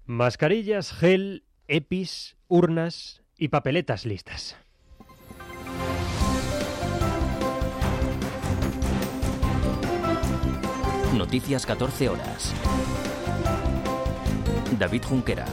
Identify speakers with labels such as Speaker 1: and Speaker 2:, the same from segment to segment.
Speaker 1: Mascarillas, gel, EPIs, urnas y papeletas listas.
Speaker 2: Noticias 14 horas. David Junquera.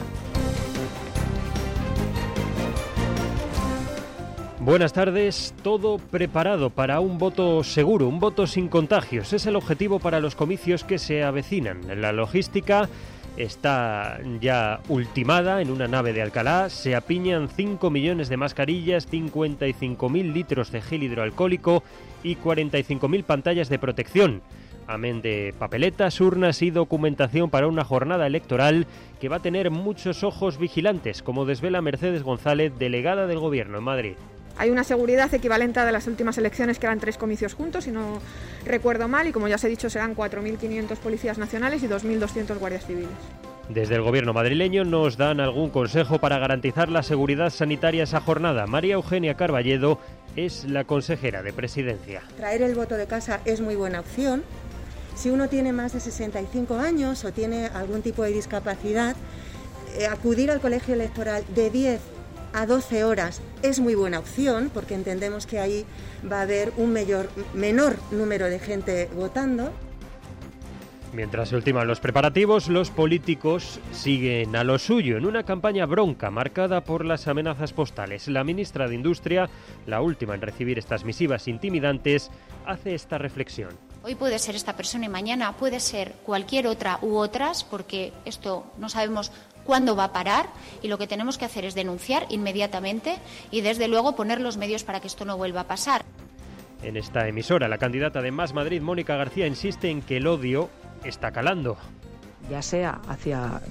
Speaker 1: Buenas tardes. Todo preparado para un voto seguro, un voto sin contagios. Es el objetivo para los comicios que se avecinan. La logística está ya ultimada en una nave de Alcalá. Se apiñan 5 millones de mascarillas, 55.000 litros de gel hidroalcohólico y 45.000 pantallas de protección. Amén de papeletas, urnas y documentación para una jornada electoral que va a tener muchos ojos vigilantes, como desvela Mercedes González, delegada del Gobierno en Madrid.
Speaker 3: Hay una seguridad equivalente a de las últimas elecciones, que eran 3 comicios juntos, si no recuerdo mal, y como ya os he dicho, serán 4.500 policías nacionales y 2.200 guardias civiles.
Speaker 1: Desde el Gobierno madrileño nos dan algún consejo para garantizar la seguridad sanitaria esa jornada. María Eugenia Carballedo es la consejera de Presidencia.
Speaker 4: Traer el voto de casa es muy buena opción. Si uno tiene más de 65 años o tiene algún tipo de discapacidad, acudir al colegio electoral de 10 a 12 horas es muy buena opción, porque entendemos que ahí va a haber un menor número de gente votando.
Speaker 1: Mientras se ultiman los preparativos, los políticos siguen a lo suyo en una campaña bronca marcada por las amenazas postales. La ministra de Industria, la última en recibir estas misivas intimidantes, hace esta reflexión.
Speaker 5: Hoy puede ser esta persona y mañana puede ser cualquier otra u otras, porque esto no sabemos cuándo va a parar, y lo que tenemos que hacer es denunciar inmediatamente y desde luego poner los medios para que esto no vuelva a pasar.
Speaker 1: En esta emisora, la candidata de Más Madrid, Mónica García, insiste en que el odio está calando.
Speaker 6: Ya sea hacia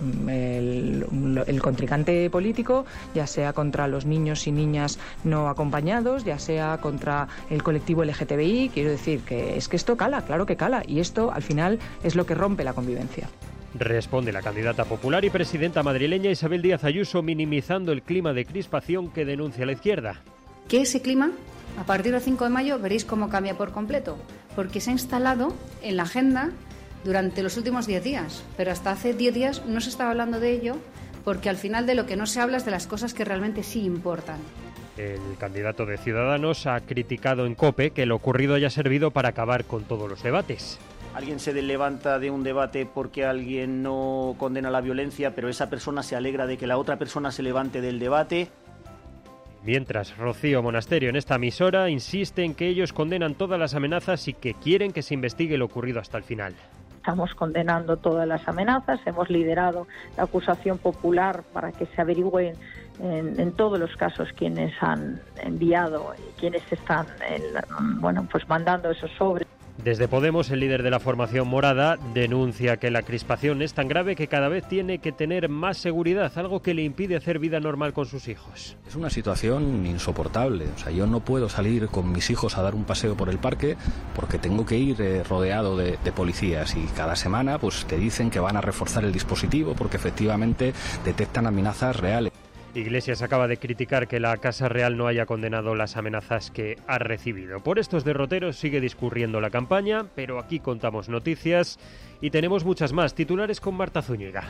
Speaker 6: el contrincante político, ya sea contra los niños y niñas no acompañados, ya sea contra el colectivo LGTBI. Quiero decir que esto cala, claro que cala, y esto al final es lo que rompe la convivencia.
Speaker 1: Responde la candidata popular y presidenta madrileña Isabel Díaz Ayuso, minimizando el clima de crispación que denuncia la izquierda.
Speaker 7: Que ese clima, a partir del 5 de mayo, veréis cómo cambia por completo, porque se ha instalado en la agenda durante los últimos 10 días, pero hasta hace 10 días no se estaba hablando de ello, porque al final de lo que no se habla es de las cosas que realmente sí importan.
Speaker 1: El candidato de Ciudadanos ha criticado en COPE que lo ocurrido haya servido para acabar con todos los debates.
Speaker 8: Alguien se levanta de un debate porque alguien no condena la violencia, pero esa persona se alegra de que la otra persona se levante del debate.
Speaker 1: Mientras, Rocío Monasterio en esta emisora insiste en que ellos condenan todas las amenazas y que quieren que se investigue lo ocurrido hasta el final.
Speaker 9: Estamos condenando todas las amenazas, hemos liderado la acusación popular para que se averigüen en todos los casos quienes han enviado y quienes están mandando esos sobres.
Speaker 1: Desde Podemos, el líder de la formación morada denuncia que la crispación es tan grave que cada vez tiene que tener más seguridad, algo que le impide hacer vida normal con sus hijos.
Speaker 10: Es una situación insoportable. O sea, yo no puedo salir con mis hijos a dar un paseo por el parque porque tengo que ir rodeado de policías, y cada semana pues te dicen que van a reforzar el dispositivo porque efectivamente detectan amenazas reales.
Speaker 1: Iglesias acaba de criticar que la Casa Real no haya condenado las amenazas que ha recibido. Por estos derroteros sigue discurriendo la campaña, pero aquí contamos noticias y tenemos muchas más. Titulares con Marta Zúñiga.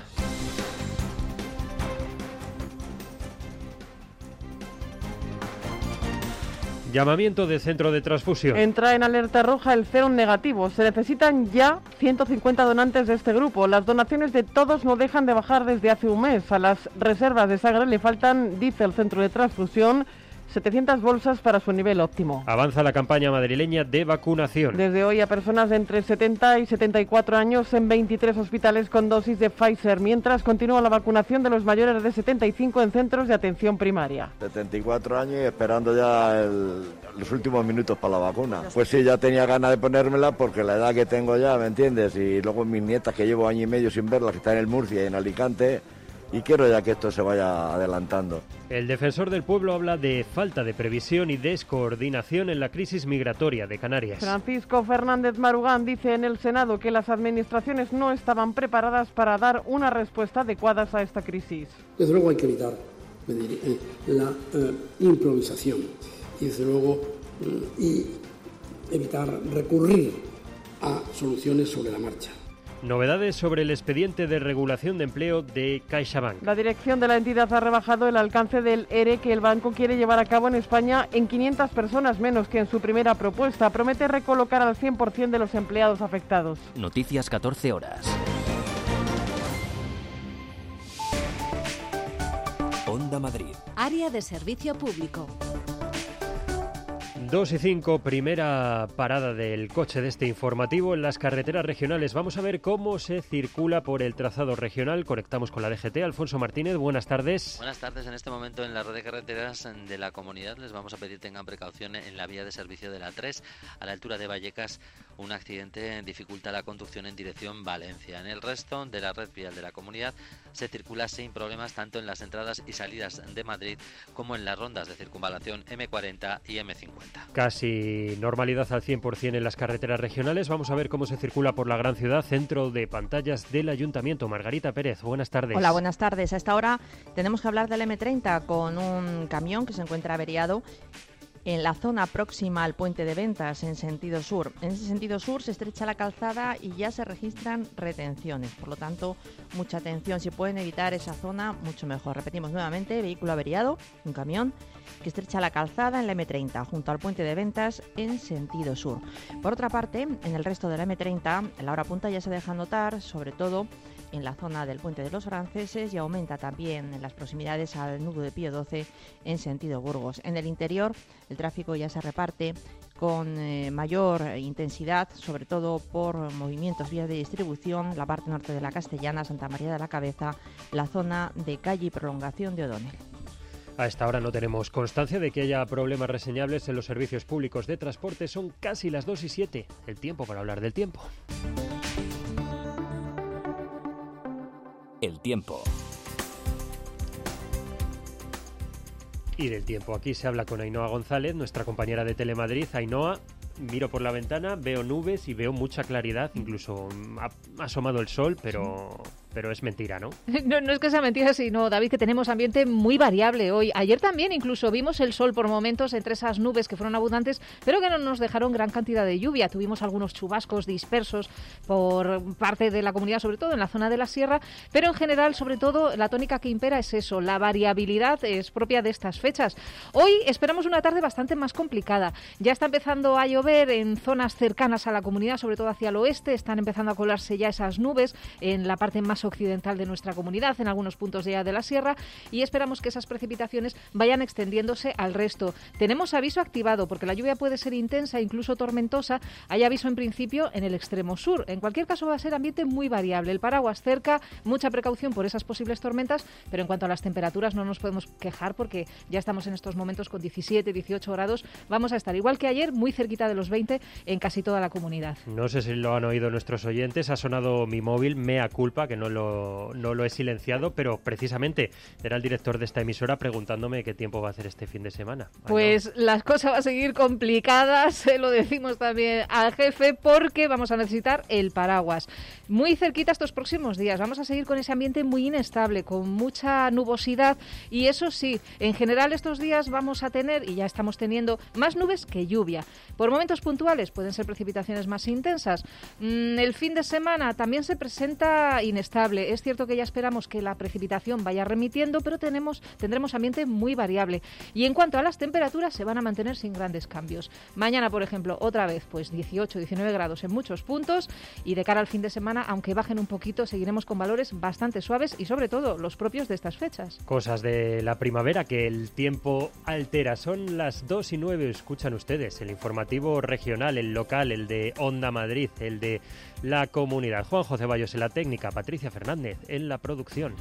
Speaker 1: Llamamiento de centro de transfusión.
Speaker 11: Entra en alerta roja el Serum negativo. Se necesitan ya 150 donantes de este grupo. Las donaciones de todos no dejan de bajar desde hace un mes. A las reservas de sangre le faltan, dice el centro de transfusión, 700 bolsas para su nivel óptimo.
Speaker 1: Avanza la campaña madrileña de vacunación.
Speaker 11: Desde hoy a personas de entre 70 y 74 años en 23 hospitales con dosis de Pfizer, mientras continúa la vacunación de los mayores de 75 en centros de atención primaria.
Speaker 12: 74 años y esperando ya los últimos minutos para la vacuna. Pues sí, ya tenía ganas de ponérmela porque la edad que tengo ya, ¿me entiendes? Y luego mis nietas, que llevo año y medio sin verlas, que están en el Murcia y en Alicante, y quiero ya que esto se vaya adelantando.
Speaker 1: El defensor del pueblo habla de falta de previsión y descoordinación en la crisis migratoria de Canarias.
Speaker 11: Francisco Fernández Marugán dice en el Senado que las administraciones no estaban preparadas para dar una respuesta adecuada a esta crisis.
Speaker 13: Desde luego hay que evitar la improvisación y desde luego evitar recurrir a soluciones sobre la marcha.
Speaker 1: Novedades sobre el expediente de regulación de empleo de CaixaBank.
Speaker 11: La dirección de la entidad ha rebajado el alcance del ERE que el banco quiere llevar a cabo en España en 500 personas menos que en su primera propuesta. Promete recolocar al 100% de los empleados afectados.
Speaker 2: Noticias 14 horas. Onda Madrid.
Speaker 14: Área de servicio público.
Speaker 1: 2:05, primera parada del coche de este informativo en las carreteras regionales. Vamos a ver cómo se circula por el trazado regional. Conectamos con la DGT. Alfonso Martínez, buenas tardes.
Speaker 15: Buenas tardes. En este momento en la red de carreteras de la comunidad les vamos a pedir tengan precaución en la vía de servicio de la 3. A la altura de Vallecas, un accidente dificulta la conducción en dirección Valencia. En el resto de la red vial de la comunidad se circula sin problemas tanto en las entradas y salidas de Madrid como en las rondas de circunvalación M40 y M50.
Speaker 1: Casi normalidad al 100% en las carreteras regionales. Vamos a ver cómo se circula por la gran ciudad. Centro de pantallas del Ayuntamiento. Margarita Pérez, buenas tardes.
Speaker 16: Hola, buenas tardes. A esta hora tenemos que hablar del M30 con un camión que se encuentra averiado en la zona próxima al puente de Ventas en sentido sur. En ese sentido sur se estrecha la calzada y ya se registran retenciones. Por lo tanto, mucha atención. Si pueden evitar esa zona, mucho mejor. Repetimos nuevamente, vehículo averiado, un camión que estrecha la calzada en la M30 junto al puente de Ventas en sentido sur. Por otra parte, en el resto de la M30, la hora punta ya se deja notar, sobre todo en la zona del puente de los Franceses, y aumenta también en las proximidades al nudo de Pío XII en sentido Burgos. En el interior el tráfico ya se reparte con mayor intensidad, sobre todo por movimientos vías de distribución, la parte norte de la Castellana, Santa María de la Cabeza, la zona de calle y prolongación de O'Donnell.
Speaker 1: A esta hora no tenemos constancia de que haya problemas reseñables en los servicios públicos de transporte. Son casi las 2:07. El tiempo para hablar del tiempo.
Speaker 2: El tiempo.
Speaker 1: Y del tiempo, aquí se habla con Ainhoa González, nuestra compañera de Telemadrid. Ainhoa, miro por la ventana, veo nubes y veo mucha claridad, incluso ha asomado el sol, pero es mentira, ¿no?
Speaker 17: No es que sea mentira, sino, David, que tenemos ambiente muy variable hoy. Ayer también incluso vimos el sol por momentos entre esas nubes que fueron abundantes, pero que no nos dejaron gran cantidad de lluvia. Tuvimos algunos chubascos dispersos por parte de la comunidad, sobre todo en la zona de la sierra, pero en general, sobre todo, la tónica que impera es eso, la variabilidad es propia de estas fechas. Hoy esperamos una tarde bastante más complicada. Ya está empezando a llover en zonas cercanas a la comunidad, sobre todo hacia el oeste. Están empezando a colarse ya esas nubes en la parte más occidental de nuestra comunidad, en algunos puntos ya de la sierra, y esperamos que esas precipitaciones vayan extendiéndose al resto. Tenemos aviso activado porque la lluvia puede ser intensa, incluso tormentosa. Hay aviso en principio en el extremo sur. En cualquier caso va a ser ambiente muy variable. El paraguas cerca, mucha precaución por esas posibles tormentas, pero en cuanto a las temperaturas no nos podemos quejar porque ya estamos en estos momentos con 17, 18 grados. Vamos a estar igual que ayer, muy cerquita de los 20 en casi toda la comunidad.
Speaker 1: No sé si lo han oído nuestros oyentes, ha sonado mi móvil, mea culpa, que no lo he silenciado, pero precisamente era el director de esta emisora preguntándome qué tiempo va a hacer este fin de semana.
Speaker 17: Pues las cosas van a seguir complicadas, se lo decimos también al jefe, porque vamos a necesitar el paraguas. Muy cerquita estos próximos días, vamos a seguir con ese ambiente muy inestable, con mucha nubosidad, y eso sí, en general estos días vamos a tener, y ya estamos teniendo, más nubes que lluvia. Por momentos puntuales pueden ser precipitaciones más intensas. El fin de semana también se presenta inestable. Es cierto que ya esperamos que la precipitación vaya remitiendo, pero tendremos ambiente muy variable. Y en cuanto a las temperaturas, se van a mantener sin grandes cambios. Mañana, por ejemplo, otra vez, pues 18, 19 grados en muchos puntos, y de cara al fin de semana, aunque bajen un poquito, seguiremos con valores bastante suaves y sobre todo los propios de estas fechas.
Speaker 1: Cosas de la primavera que el tiempo altera. Son las 2:09, escuchan ustedes el informativo regional, el local, el de Onda Madrid, el de la comunidad. Juanjo Ceballos en la técnica, Patricia Fernández en la producción.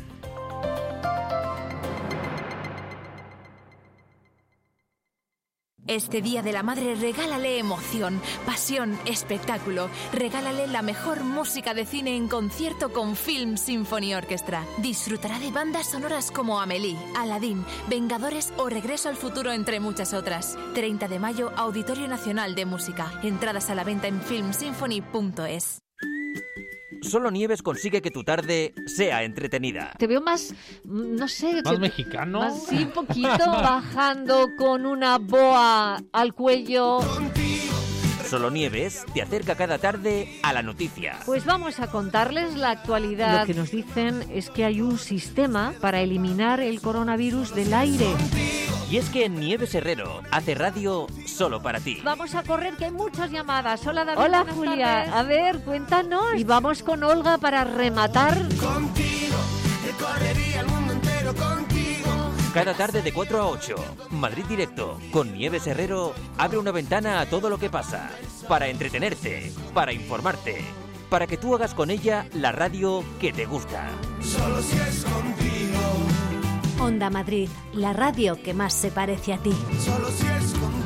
Speaker 14: Este Día de la Madre regálale emoción, pasión, espectáculo. Regálale la mejor música de cine en concierto con Film Symphony Orchestra. Disfrutará de bandas sonoras como Amélie, Aladdin, Vengadores o Regreso al Futuro, entre muchas otras. 30 de mayo, Auditorio Nacional de Música. Entradas a la venta en filmsymphony.es.
Speaker 2: Solo Nieves consigue que tu tarde sea entretenida.
Speaker 17: Te veo más, no sé...
Speaker 18: ¿Más mexicano?
Speaker 17: Más, sí, un poquito, bajando con una boa al cuello,
Speaker 2: Solo Nieves te acerca cada tarde a la noticia.
Speaker 17: Pues vamos a contarles la actualidad. Lo que nos dicen es que hay un sistema para eliminar el coronavirus del aire.
Speaker 2: Y es que Nieves Herrero hace radio solo para ti.
Speaker 17: Vamos a correr, que hay muchas llamadas. Hola, David.
Speaker 18: Hola,
Speaker 17: buenas
Speaker 18: Julia.
Speaker 17: tardes. A ver, cuéntanos. Y vamos con Olga para rematar.
Speaker 19: Contigo, recorrería el mundo entero contigo.
Speaker 2: Cada tarde de 4 a 8, Madrid Directo, con Nieves Herrero, abre una ventana a todo lo que pasa. Para entretenerte, para informarte, para que tú hagas con ella la radio que te gusta.
Speaker 19: Solo si es contigo.
Speaker 18: Onda Madrid, la radio que más se parece a ti.
Speaker 19: Solo si es contigo.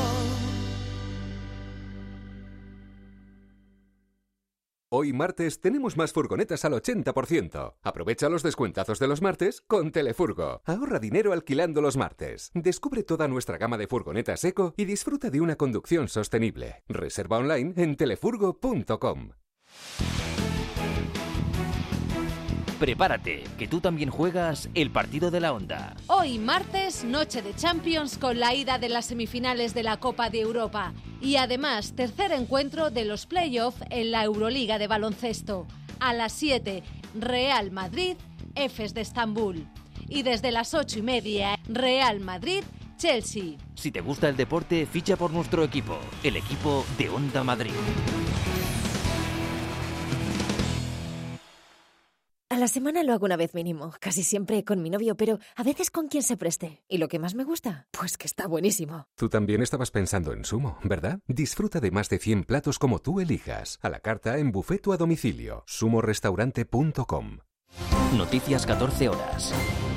Speaker 20: Hoy martes tenemos más furgonetas al 80%. Aprovecha los descuentazos de los martes con Telefurgo. Ahorra dinero alquilando los martes. Descubre toda nuestra gama de furgonetas eco y disfruta de una conducción sostenible. Reserva online en telefurgo.com.
Speaker 2: Prepárate, que tú también juegas el partido de la Onda.
Speaker 21: Hoy martes, noche de Champions con la ida de las semifinales de la Copa de Europa. Y además, tercer encuentro de los play-off en la Euroliga de baloncesto. A las 7, Real Madrid, Efes de Estambul. Y desde las 8:30, Real Madrid, Chelsea.
Speaker 2: Si te gusta el deporte, ficha por nuestro equipo, el equipo de Onda Madrid.
Speaker 22: A la semana lo hago una vez mínimo, casi siempre con mi novio, pero a veces con quien se preste. ¿Y lo que más me gusta? Pues que está buenísimo.
Speaker 20: Tú también estabas pensando en Sumo, ¿verdad? Disfruta de más de 100 platos como tú elijas. A la carta, en buffet o a domicilio. sumorestaurante.com.
Speaker 2: Noticias 14 horas.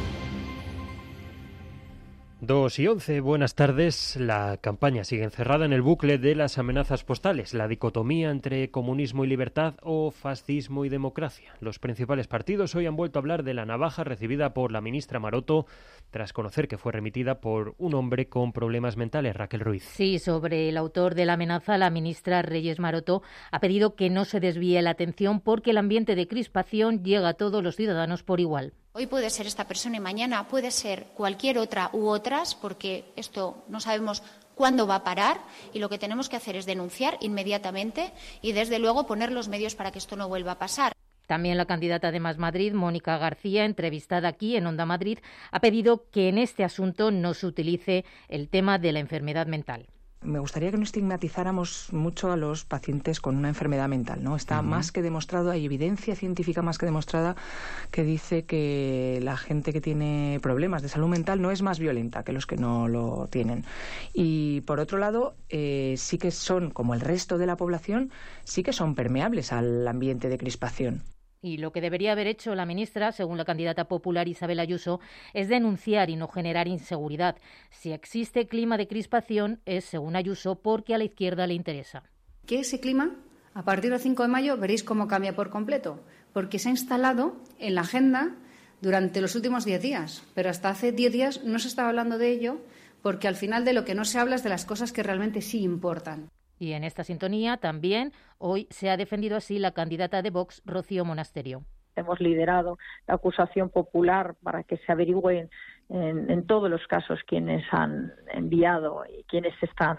Speaker 1: 2:11, buenas tardes. La campaña sigue encerrada en el bucle de las amenazas postales, la dicotomía entre comunismo y libertad o fascismo y democracia. Los principales partidos hoy han vuelto a hablar de la navaja recibida por la ministra Maroto tras conocer que fue remitida por un hombre con problemas mentales, Raquel Ruiz.
Speaker 23: Sí, sobre el autor de la amenaza, la ministra Reyes Maroto ha pedido que no se desvíe la atención porque el ambiente de crispación llega a todos los ciudadanos por igual.
Speaker 5: Hoy puede ser esta persona y mañana puede ser cualquier otra u otras, porque esto no sabemos cuándo va a parar y lo que tenemos que hacer es denunciar inmediatamente y, desde luego, poner los medios para que esto no vuelva a pasar.
Speaker 23: También la candidata de Más Madrid, Mónica García, entrevistada aquí en Onda Madrid, ha pedido que en este asunto no se utilice el tema de la enfermedad mental.
Speaker 6: Me gustaría que no estigmatizáramos mucho a los pacientes con una enfermedad mental, ¿no? Está más que demostrado, hay evidencia científica más que demostrada que dice que la gente que tiene problemas de salud mental no es más violenta que los que no lo tienen. Y por otro lado, sí que son, como el resto de la población, sí que son permeables al ambiente de crispación.
Speaker 23: Y lo que debería haber hecho la ministra, según la candidata popular Isabel Ayuso, es denunciar y no generar inseguridad. Si existe clima de crispación es, según Ayuso, porque a la izquierda le interesa.
Speaker 7: Que ese clima, a partir del 5 de mayo, veréis cómo cambia por completo, porque se ha instalado en la agenda durante los últimos 10 días, pero hasta hace 10 días no se estaba hablando de ello, porque al final de lo que no se habla es de las cosas que realmente sí importan.
Speaker 23: Y en esta sintonía también hoy se ha defendido así la candidata de Vox, Rocío Monasterio.
Speaker 9: Hemos liderado la acusación popular para que se averigüen en todos los casos quienes han enviado y quienes están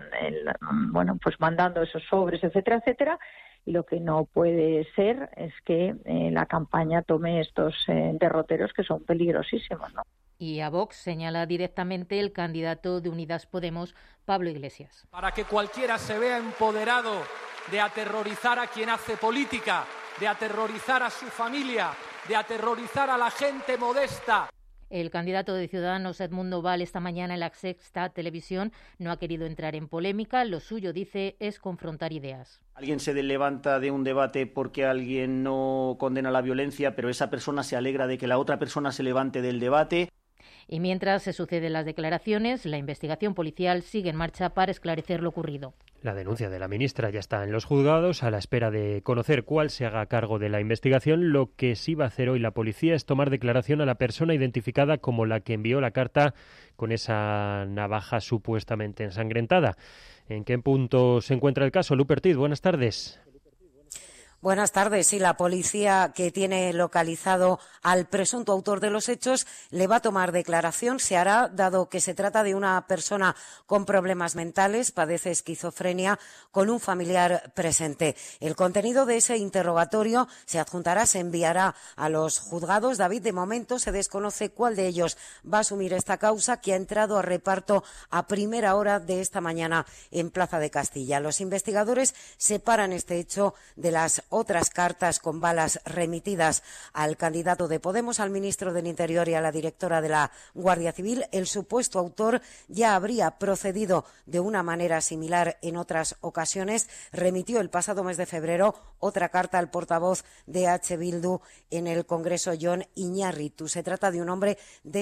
Speaker 9: mandando esos sobres, etcétera, etcétera. Y lo que no puede ser es que la campaña tome estos derroteros que son peligrosísimos, ¿no?
Speaker 23: Y a Vox señala directamente el candidato de Unidas Podemos, Pablo Iglesias.
Speaker 24: Para que cualquiera se vea empoderado de aterrorizar a quien hace política, de aterrorizar a su familia, de aterrorizar a la gente modesta.
Speaker 23: El candidato de Ciudadanos, Edmundo Val, esta mañana en La Sexta Televisión no ha querido entrar en polémica. Lo suyo, dice, es confrontar ideas.
Speaker 8: Alguien se levanta de un debate porque alguien no condena la violencia, pero esa persona se alegra de que la otra persona se levante del debate.
Speaker 23: Y mientras se suceden las declaraciones, la investigación policial sigue en marcha para esclarecer lo ocurrido.
Speaker 1: La denuncia de la ministra ya está en los juzgados, a la espera de conocer cuál se haga cargo de la investigación. Lo que sí va a hacer hoy la policía es tomar declaración a la persona identificada como la que envió la carta con esa navaja supuestamente ensangrentada. ¿En qué punto se encuentra el caso? Lupertiz, buenas tardes.
Speaker 3: Buenas tardes. Sí, la policía, que tiene localizado al presunto autor de los hechos, le va a tomar declaración. Se hará, dado que se trata de una persona con problemas mentales, padece esquizofrenia, con un familiar presente. El contenido de ese interrogatorio se adjuntará, se enviará a los juzgados. David, de momento se desconoce cuál de ellos va a asumir esta causa, que ha entrado a reparto a primera hora de esta mañana en Plaza de Castilla. Los investigadores separan este hecho de las otras cartas con balas remitidas al candidato de Podemos, al ministro del Interior y a la directora de la Guardia Civil. El supuesto autor ya habría procedido de una manera similar en otras ocasiones. Remitió el pasado mes de febrero otra carta al portavoz de H. Bildu en el Congreso, Jon Iñárritu. Se trata de un hombre de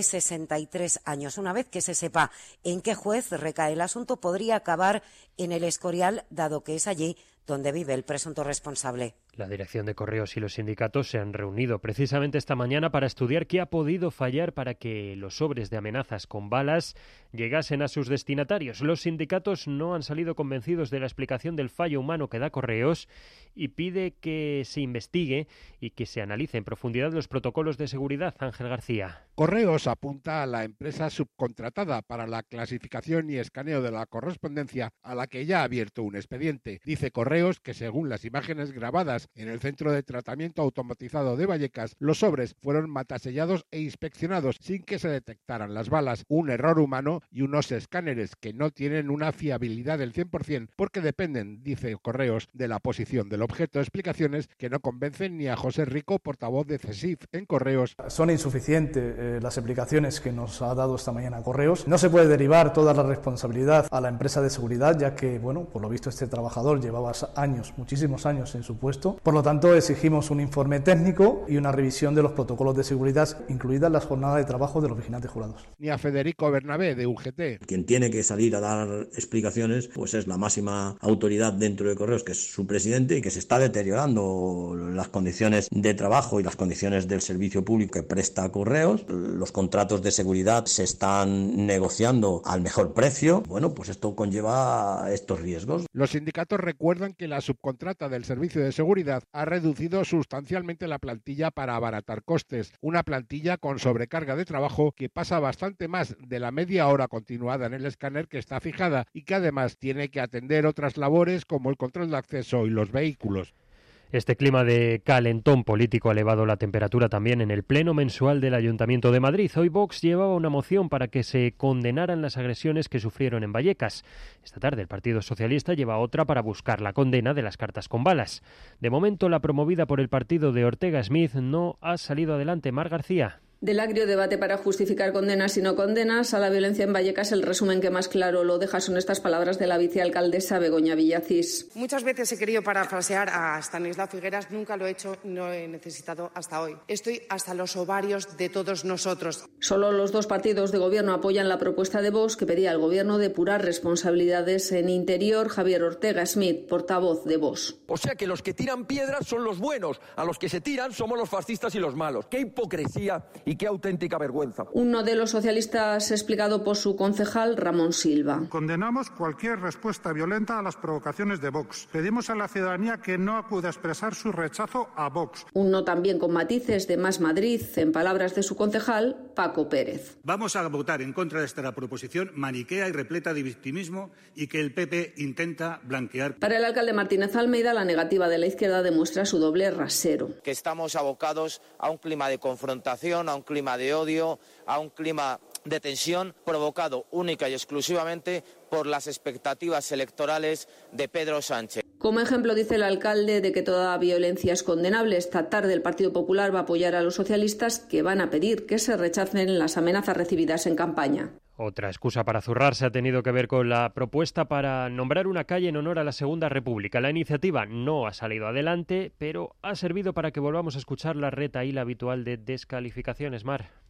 Speaker 3: 63 años. Una vez que se sepa en qué juez recae el asunto, podría acabar en el Escorial, dado que es allí donde vive el presunto responsable.
Speaker 1: La dirección de Correos y los sindicatos se han reunido precisamente esta mañana para estudiar qué ha podido fallar para que los sobres de amenazas con balas llegasen a sus destinatarios. Los sindicatos no han salido convencidos de la explicación del fallo humano que da Correos y pide que se investigue y que se analice en profundidad los protocolos de seguridad. Ángel García.
Speaker 4: Correos apunta a la empresa subcontratada para la clasificación y escaneo de la correspondencia, a la que ya ha abierto un expediente. Dice Correos que, según las imágenes grabadas en el centro de tratamiento automatizado de Vallecas, los sobres fueron matasellados e inspeccionados sin que se detectaran las balas. Un error humano y unos escáneres que no tienen una fiabilidad del 100% porque dependen, dice Correos, de la posición del objeto. Explicaciones que no convencen ni a José Rico, portavoz de CESIF en Correos.
Speaker 10: Son insuficientes las explicaciones que nos ha dado esta mañana Correos. No se puede derivar toda la responsabilidad a la empresa de seguridad, ya que, bueno, por lo visto este trabajador llevaba años, muchísimos años en su puesto. Por lo tanto, exigimos un informe técnico y una revisión de los protocolos de seguridad, incluidas las jornadas de trabajo de los vigilantes jurados.
Speaker 4: Ni a Federico Bernabé, de UGT.
Speaker 12: Quien tiene que salir a dar explicaciones pues es la máxima autoridad dentro de Correos, que es su presidente, y que se está deteriorando las condiciones de trabajo y las condiciones del servicio público que presta Correos. Los contratos de seguridad se están negociando al mejor precio. Bueno, pues esto conlleva estos riesgos.
Speaker 4: Los sindicatos recuerdan que la subcontrata del servicio de seguridad ha reducido sustancialmente la plantilla para abaratar costes. Una plantilla con sobrecarga de trabajo que pasa bastante más de la media hora continuada en el escáner que está fijada y que además tiene que atender otras labores como el control de acceso y los vehículos.
Speaker 1: Este clima de calentón político ha elevado la temperatura también en el pleno mensual del Ayuntamiento de Madrid. Hoy Vox llevaba una moción para que se condenaran las agresiones que sufrieron en Vallecas. Esta tarde el Partido Socialista lleva otra para buscar la condena de las cartas con balas. De momento, la promovida por el partido de Ortega Smith no ha salido adelante. Mar García.
Speaker 25: Del agrio debate para justificar condenas y no condenas a la violencia en Vallecas, el resumen que más claro lo deja son estas palabras de la vicealcaldesa Begoña Villacís.
Speaker 26: Muchas veces he querido parafrasear a Stanislao Figueras, nunca lo he hecho, no he necesitado hasta hoy. Estoy hasta los ovarios de todos nosotros.
Speaker 25: Solo los dos partidos de gobierno apoyan la propuesta de Vox, que pedía al gobierno depurar responsabilidades en Interior. Javier Ortega Smith, portavoz de Vox.
Speaker 27: O sea que los que tiran piedras son los buenos, a los que se tiran somos los fascistas y los malos. ¡Qué hipocresía y qué auténtica vergüenza!
Speaker 25: Un no de los socialistas explicado por su concejal Ramón Silva.
Speaker 28: Condenamos cualquier respuesta violenta a las provocaciones de Vox. Pedimos a la ciudadanía que no acuda a expresar su rechazo a Vox.
Speaker 25: Un no también con matices de Más Madrid, en palabras de su concejal Paco Pérez.
Speaker 29: Vamos a votar en contra de esta proposición maniquea y repleta de victimismo y que el PP intenta blanquear.
Speaker 25: Para el alcalde Martínez Almeida, la negativa de la izquierda demuestra su doble rasero.
Speaker 30: Que estamos abocados a un clima de confrontación, a un clima de odio, a un clima de tensión provocado única y exclusivamente por las expectativas electorales de Pedro Sánchez.
Speaker 25: Como ejemplo, dice el alcalde, de que toda violencia es condenable. Esta tarde el Partido Popular va a apoyar a los socialistas, que van a pedir que se rechacen las amenazas recibidas en campaña.
Speaker 1: Otra excusa para zurrarse ha tenido que ver con la propuesta para nombrar una calle en honor a la Segunda República. La iniciativa no ha salido adelante, pero ha servido para que volvamos a escuchar la retahíla habitual de descalificaciones. Mar.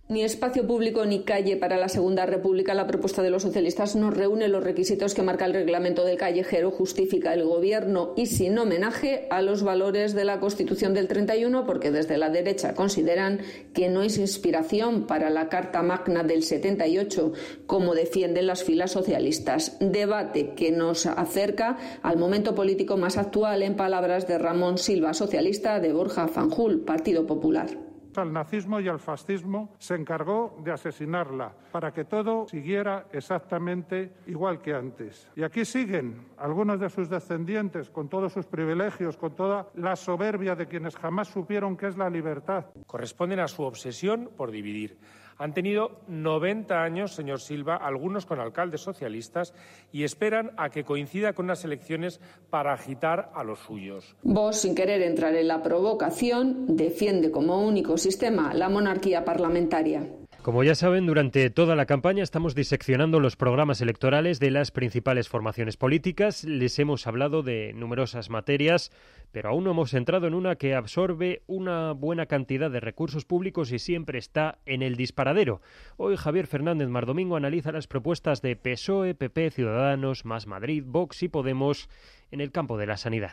Speaker 25: Ni espacio público ni calle para la Segunda República. La propuesta de los socialistas no reúne los requisitos que marca el reglamento del callejero, justifica el Gobierno, y sin homenaje a los valores de la Constitución del 31, porque desde la derecha consideran que no es inspiración para la Carta Magna del 78, como defienden las filas socialistas. Debate que nos acerca al momento político más actual, en palabras de Ramón Silva, socialista, de Borja Fanjul, Partido Popular.
Speaker 28: Al nazismo y al fascismo se encargó de asesinarla para que todo siguiera exactamente igual que antes. Y aquí siguen algunos de sus descendientes con todos sus privilegios, con toda la soberbia de quienes jamás supieron qué es la libertad.
Speaker 11: Corresponden a su obsesión por dividir. Han tenido 90 años, señor Silva, algunos con alcaldes socialistas, y esperan a que coincida con unas elecciones para agitar a los suyos.
Speaker 25: Vox, sin querer entrar en la provocación, defiende como único sistema la monarquía parlamentaria.
Speaker 1: Como ya saben, durante toda la campaña estamos diseccionando los programas electorales de las principales formaciones políticas. Les hemos hablado de numerosas materias, pero aún no hemos entrado en una que absorbe una buena cantidad de recursos públicos y siempre está en el disparadero. Hoy Javier Fernández Mardomingo analiza las propuestas de PSOE, PP, Ciudadanos, Más Madrid, Vox y Podemos en el campo de la sanidad.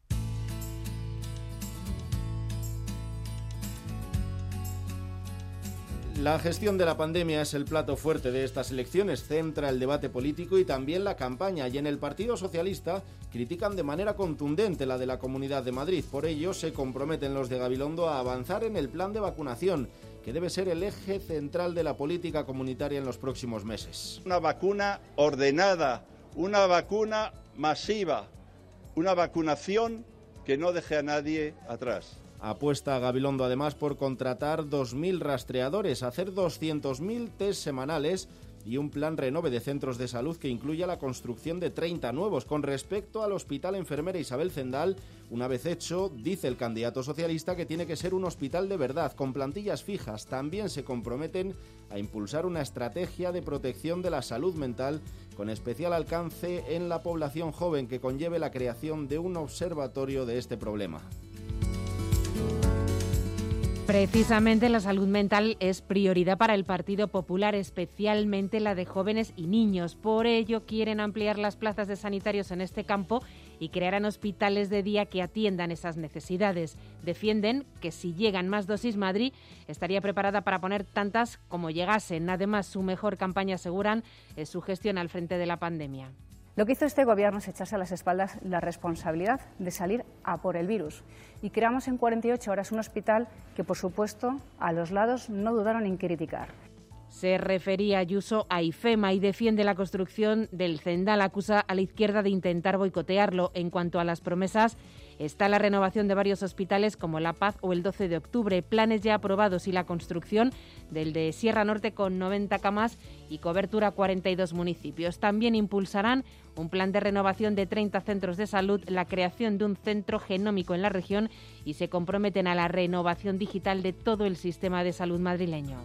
Speaker 13: La gestión de la pandemia es el plato fuerte de estas elecciones, centra el debate político y también la campaña, y en el Partido Socialista critican de manera contundente la de la Comunidad de Madrid. Por ello se comprometen los de Gabilondo a avanzar en el plan de vacunación, que debe ser el eje central de la política comunitaria en los próximos meses.
Speaker 14: Una vacuna ordenada, una vacuna masiva, una vacunación que no deje a nadie atrás.
Speaker 13: Apuesta a Gabilondo además por contratar 2.000 rastreadores, hacer 200.000 test semanales y un plan renove de centros de salud que incluya la construcción de 30 nuevos. Con respecto al Hospital Enfermera Isabel Zendal, una vez hecho, dice el candidato socialista que tiene que ser un hospital de verdad, con plantillas fijas. También se comprometen a impulsar una estrategia de protección de la salud mental con especial alcance en la población joven, que conlleve la creación de un observatorio de este problema.
Speaker 15: Precisamente la salud mental es prioridad para el Partido Popular, especialmente la de jóvenes y niños. Por ello quieren ampliar las plazas de sanitarios en este campo y crearán hospitales de día que atiendan esas necesidades. Defienden que si llegan más dosis, Madrid estaría preparada para poner tantas como llegasen. Además, su mejor campaña, aseguran, es su gestión al frente de la pandemia.
Speaker 16: Lo que hizo este Gobierno es echarse a las espaldas la responsabilidad de salir a por el virus. Y creamos en 48 horas un hospital que, por supuesto, a los lados no dudaron en criticar.
Speaker 15: Se refería Ayuso a IFEMA y defiende la construcción del Zendal. Acusa a la izquierda de intentar boicotearlo. En cuanto a las promesas, está la renovación de varios hospitales como La Paz o el 12 de octubre. Planes ya aprobados y la construcción del de Sierra Norte con 90 camas y cobertura a 42 municipios. También impulsarán un plan de renovación de 30 centros de salud, la creación de un centro genómico en la región y se comprometen a la renovación digital de todo el sistema de salud madrileño.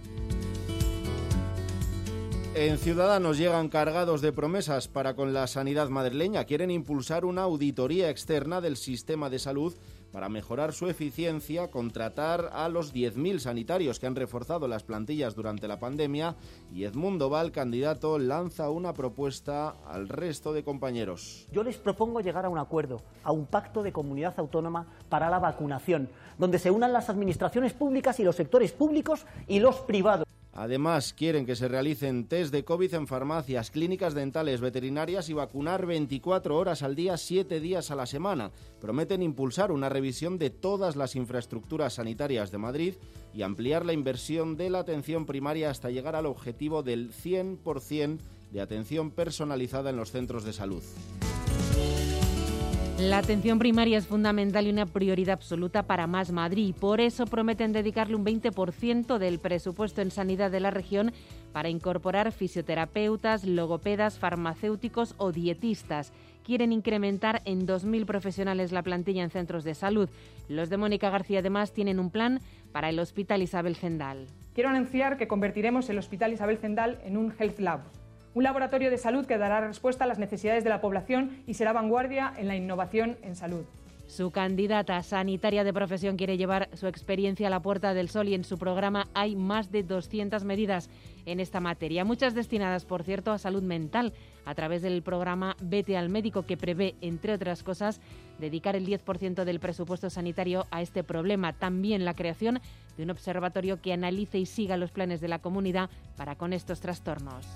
Speaker 13: En Ciudadanos llegan cargados de promesas para con la sanidad madrileña. Quieren impulsar una auditoría externa del sistema de salud para mejorar su eficiencia, contratar a los 10.000 sanitarios que han reforzado las plantillas durante la pandemia, y Edmundo Val, candidato, lanza una propuesta al resto de compañeros.
Speaker 17: Yo les propongo llegar a un acuerdo, a un pacto de comunidad autónoma para la vacunación, donde se unan las administraciones públicas y los sectores públicos y los privados.
Speaker 13: Además, quieren que se realicen test de COVID en farmacias, clínicas dentales, veterinarias y vacunar 24 horas al día, 7 días a la semana. Prometen impulsar una revisión de todas las infraestructuras sanitarias de Madrid y ampliar la inversión de la atención primaria hasta llegar al objetivo del 100% de atención personalizada en los centros de salud.
Speaker 15: La atención primaria es fundamental y una prioridad absoluta para Más Madrid. Por eso prometen dedicarle un 20% del presupuesto en sanidad de la región para incorporar fisioterapeutas, logopedas, farmacéuticos o dietistas. Quieren incrementar en 2.000 profesionales la plantilla en centros de salud. Los de Mónica García además tienen un plan para el Hospital Isabel Zendal.
Speaker 6: Quiero anunciar que convertiremos el Hospital Isabel Zendal en un Health Lab, un laboratorio de salud que dará respuesta a las necesidades de la población y será vanguardia en la innovación en salud.
Speaker 15: Su candidata sanitaria de profesión quiere llevar su experiencia a la Puerta del Sol y en su programa hay más de 200 medidas en esta materia, muchas destinadas, por cierto, a salud mental, a través del programa Vete al Médico, que prevé, entre otras cosas, dedicar el 10% del presupuesto sanitario a este problema. También la creación de un observatorio que analice y siga los planes de la comunidad para con estos trastornos.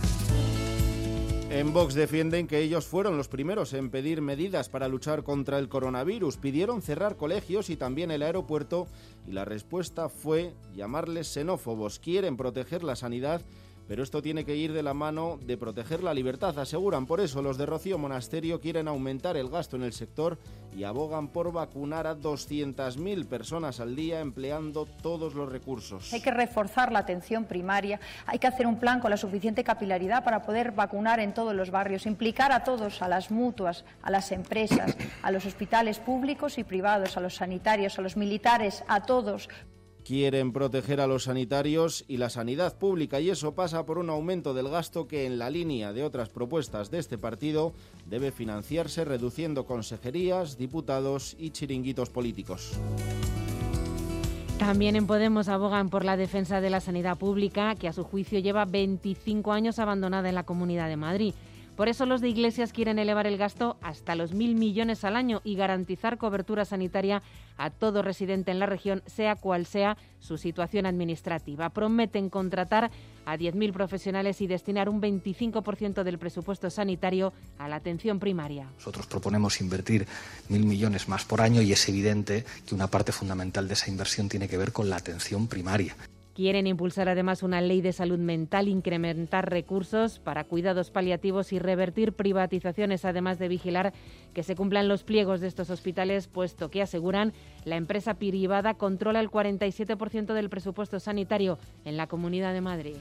Speaker 13: En Vox defienden que ellos fueron los primeros en pedir medidas para luchar contra el coronavirus. Pidieron cerrar colegios y también el aeropuerto y la respuesta fue llamarles xenófobos. Quieren proteger la sanidad, pero esto tiene que ir de la mano de proteger la libertad, aseguran. Por eso los de Rocío Monasterio quieren aumentar el gasto en el sector y abogan por vacunar a 200.000 personas al día empleando todos los recursos.
Speaker 2: Hay que reforzar la atención primaria, hay que hacer un plan con la suficiente capilaridad para poder vacunar en todos los barrios, implicar a todos, a las mutuas, a las empresas, a los hospitales públicos y privados, a los sanitarios, a los militares, a todos.
Speaker 13: Quieren proteger a los sanitarios y la sanidad pública, y eso pasa por un aumento del gasto que, en la línea de otras propuestas de este partido, debe financiarse reduciendo consejerías, diputados y chiringuitos políticos.
Speaker 15: También en Podemos abogan por la defensa de la sanidad pública, que a su juicio lleva 25 años abandonada en la Comunidad de Madrid. Por eso los de Iglesias quieren elevar el gasto hasta los 1.000 millones al año y garantizar cobertura sanitaria a todo residente en la región, sea cual sea su situación administrativa. Prometen contratar a 10.000 profesionales y destinar un 25% del presupuesto sanitario a la atención primaria.
Speaker 5: Nosotros proponemos invertir 1.000 millones más por año y es evidente que una parte fundamental de esa inversión tiene que ver con la atención primaria.
Speaker 15: Quieren impulsar además una ley de salud mental, incrementar recursos para cuidados paliativos y revertir privatizaciones, además de vigilar que se cumplan los pliegos de estos hospitales, puesto que, aseguran, la empresa privada controla el 47% del presupuesto sanitario en la Comunidad de Madrid.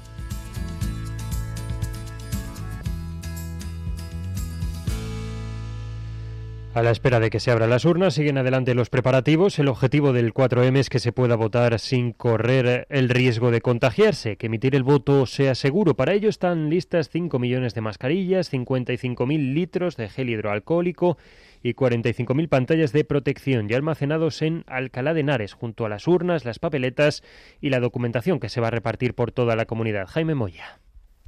Speaker 1: A la espera de que se abran las urnas, siguen adelante los preparativos. El objetivo del 4M es que se pueda votar sin correr el riesgo de contagiarse, que emitir el voto sea seguro. Para ello están listas 5 millones de mascarillas, 55.000 litros de gel hidroalcohólico y 45.000 pantallas de protección ya almacenados en Alcalá de Henares, junto a las urnas, las papeletas y la documentación que se va a repartir por toda la comunidad. Jaime Moya.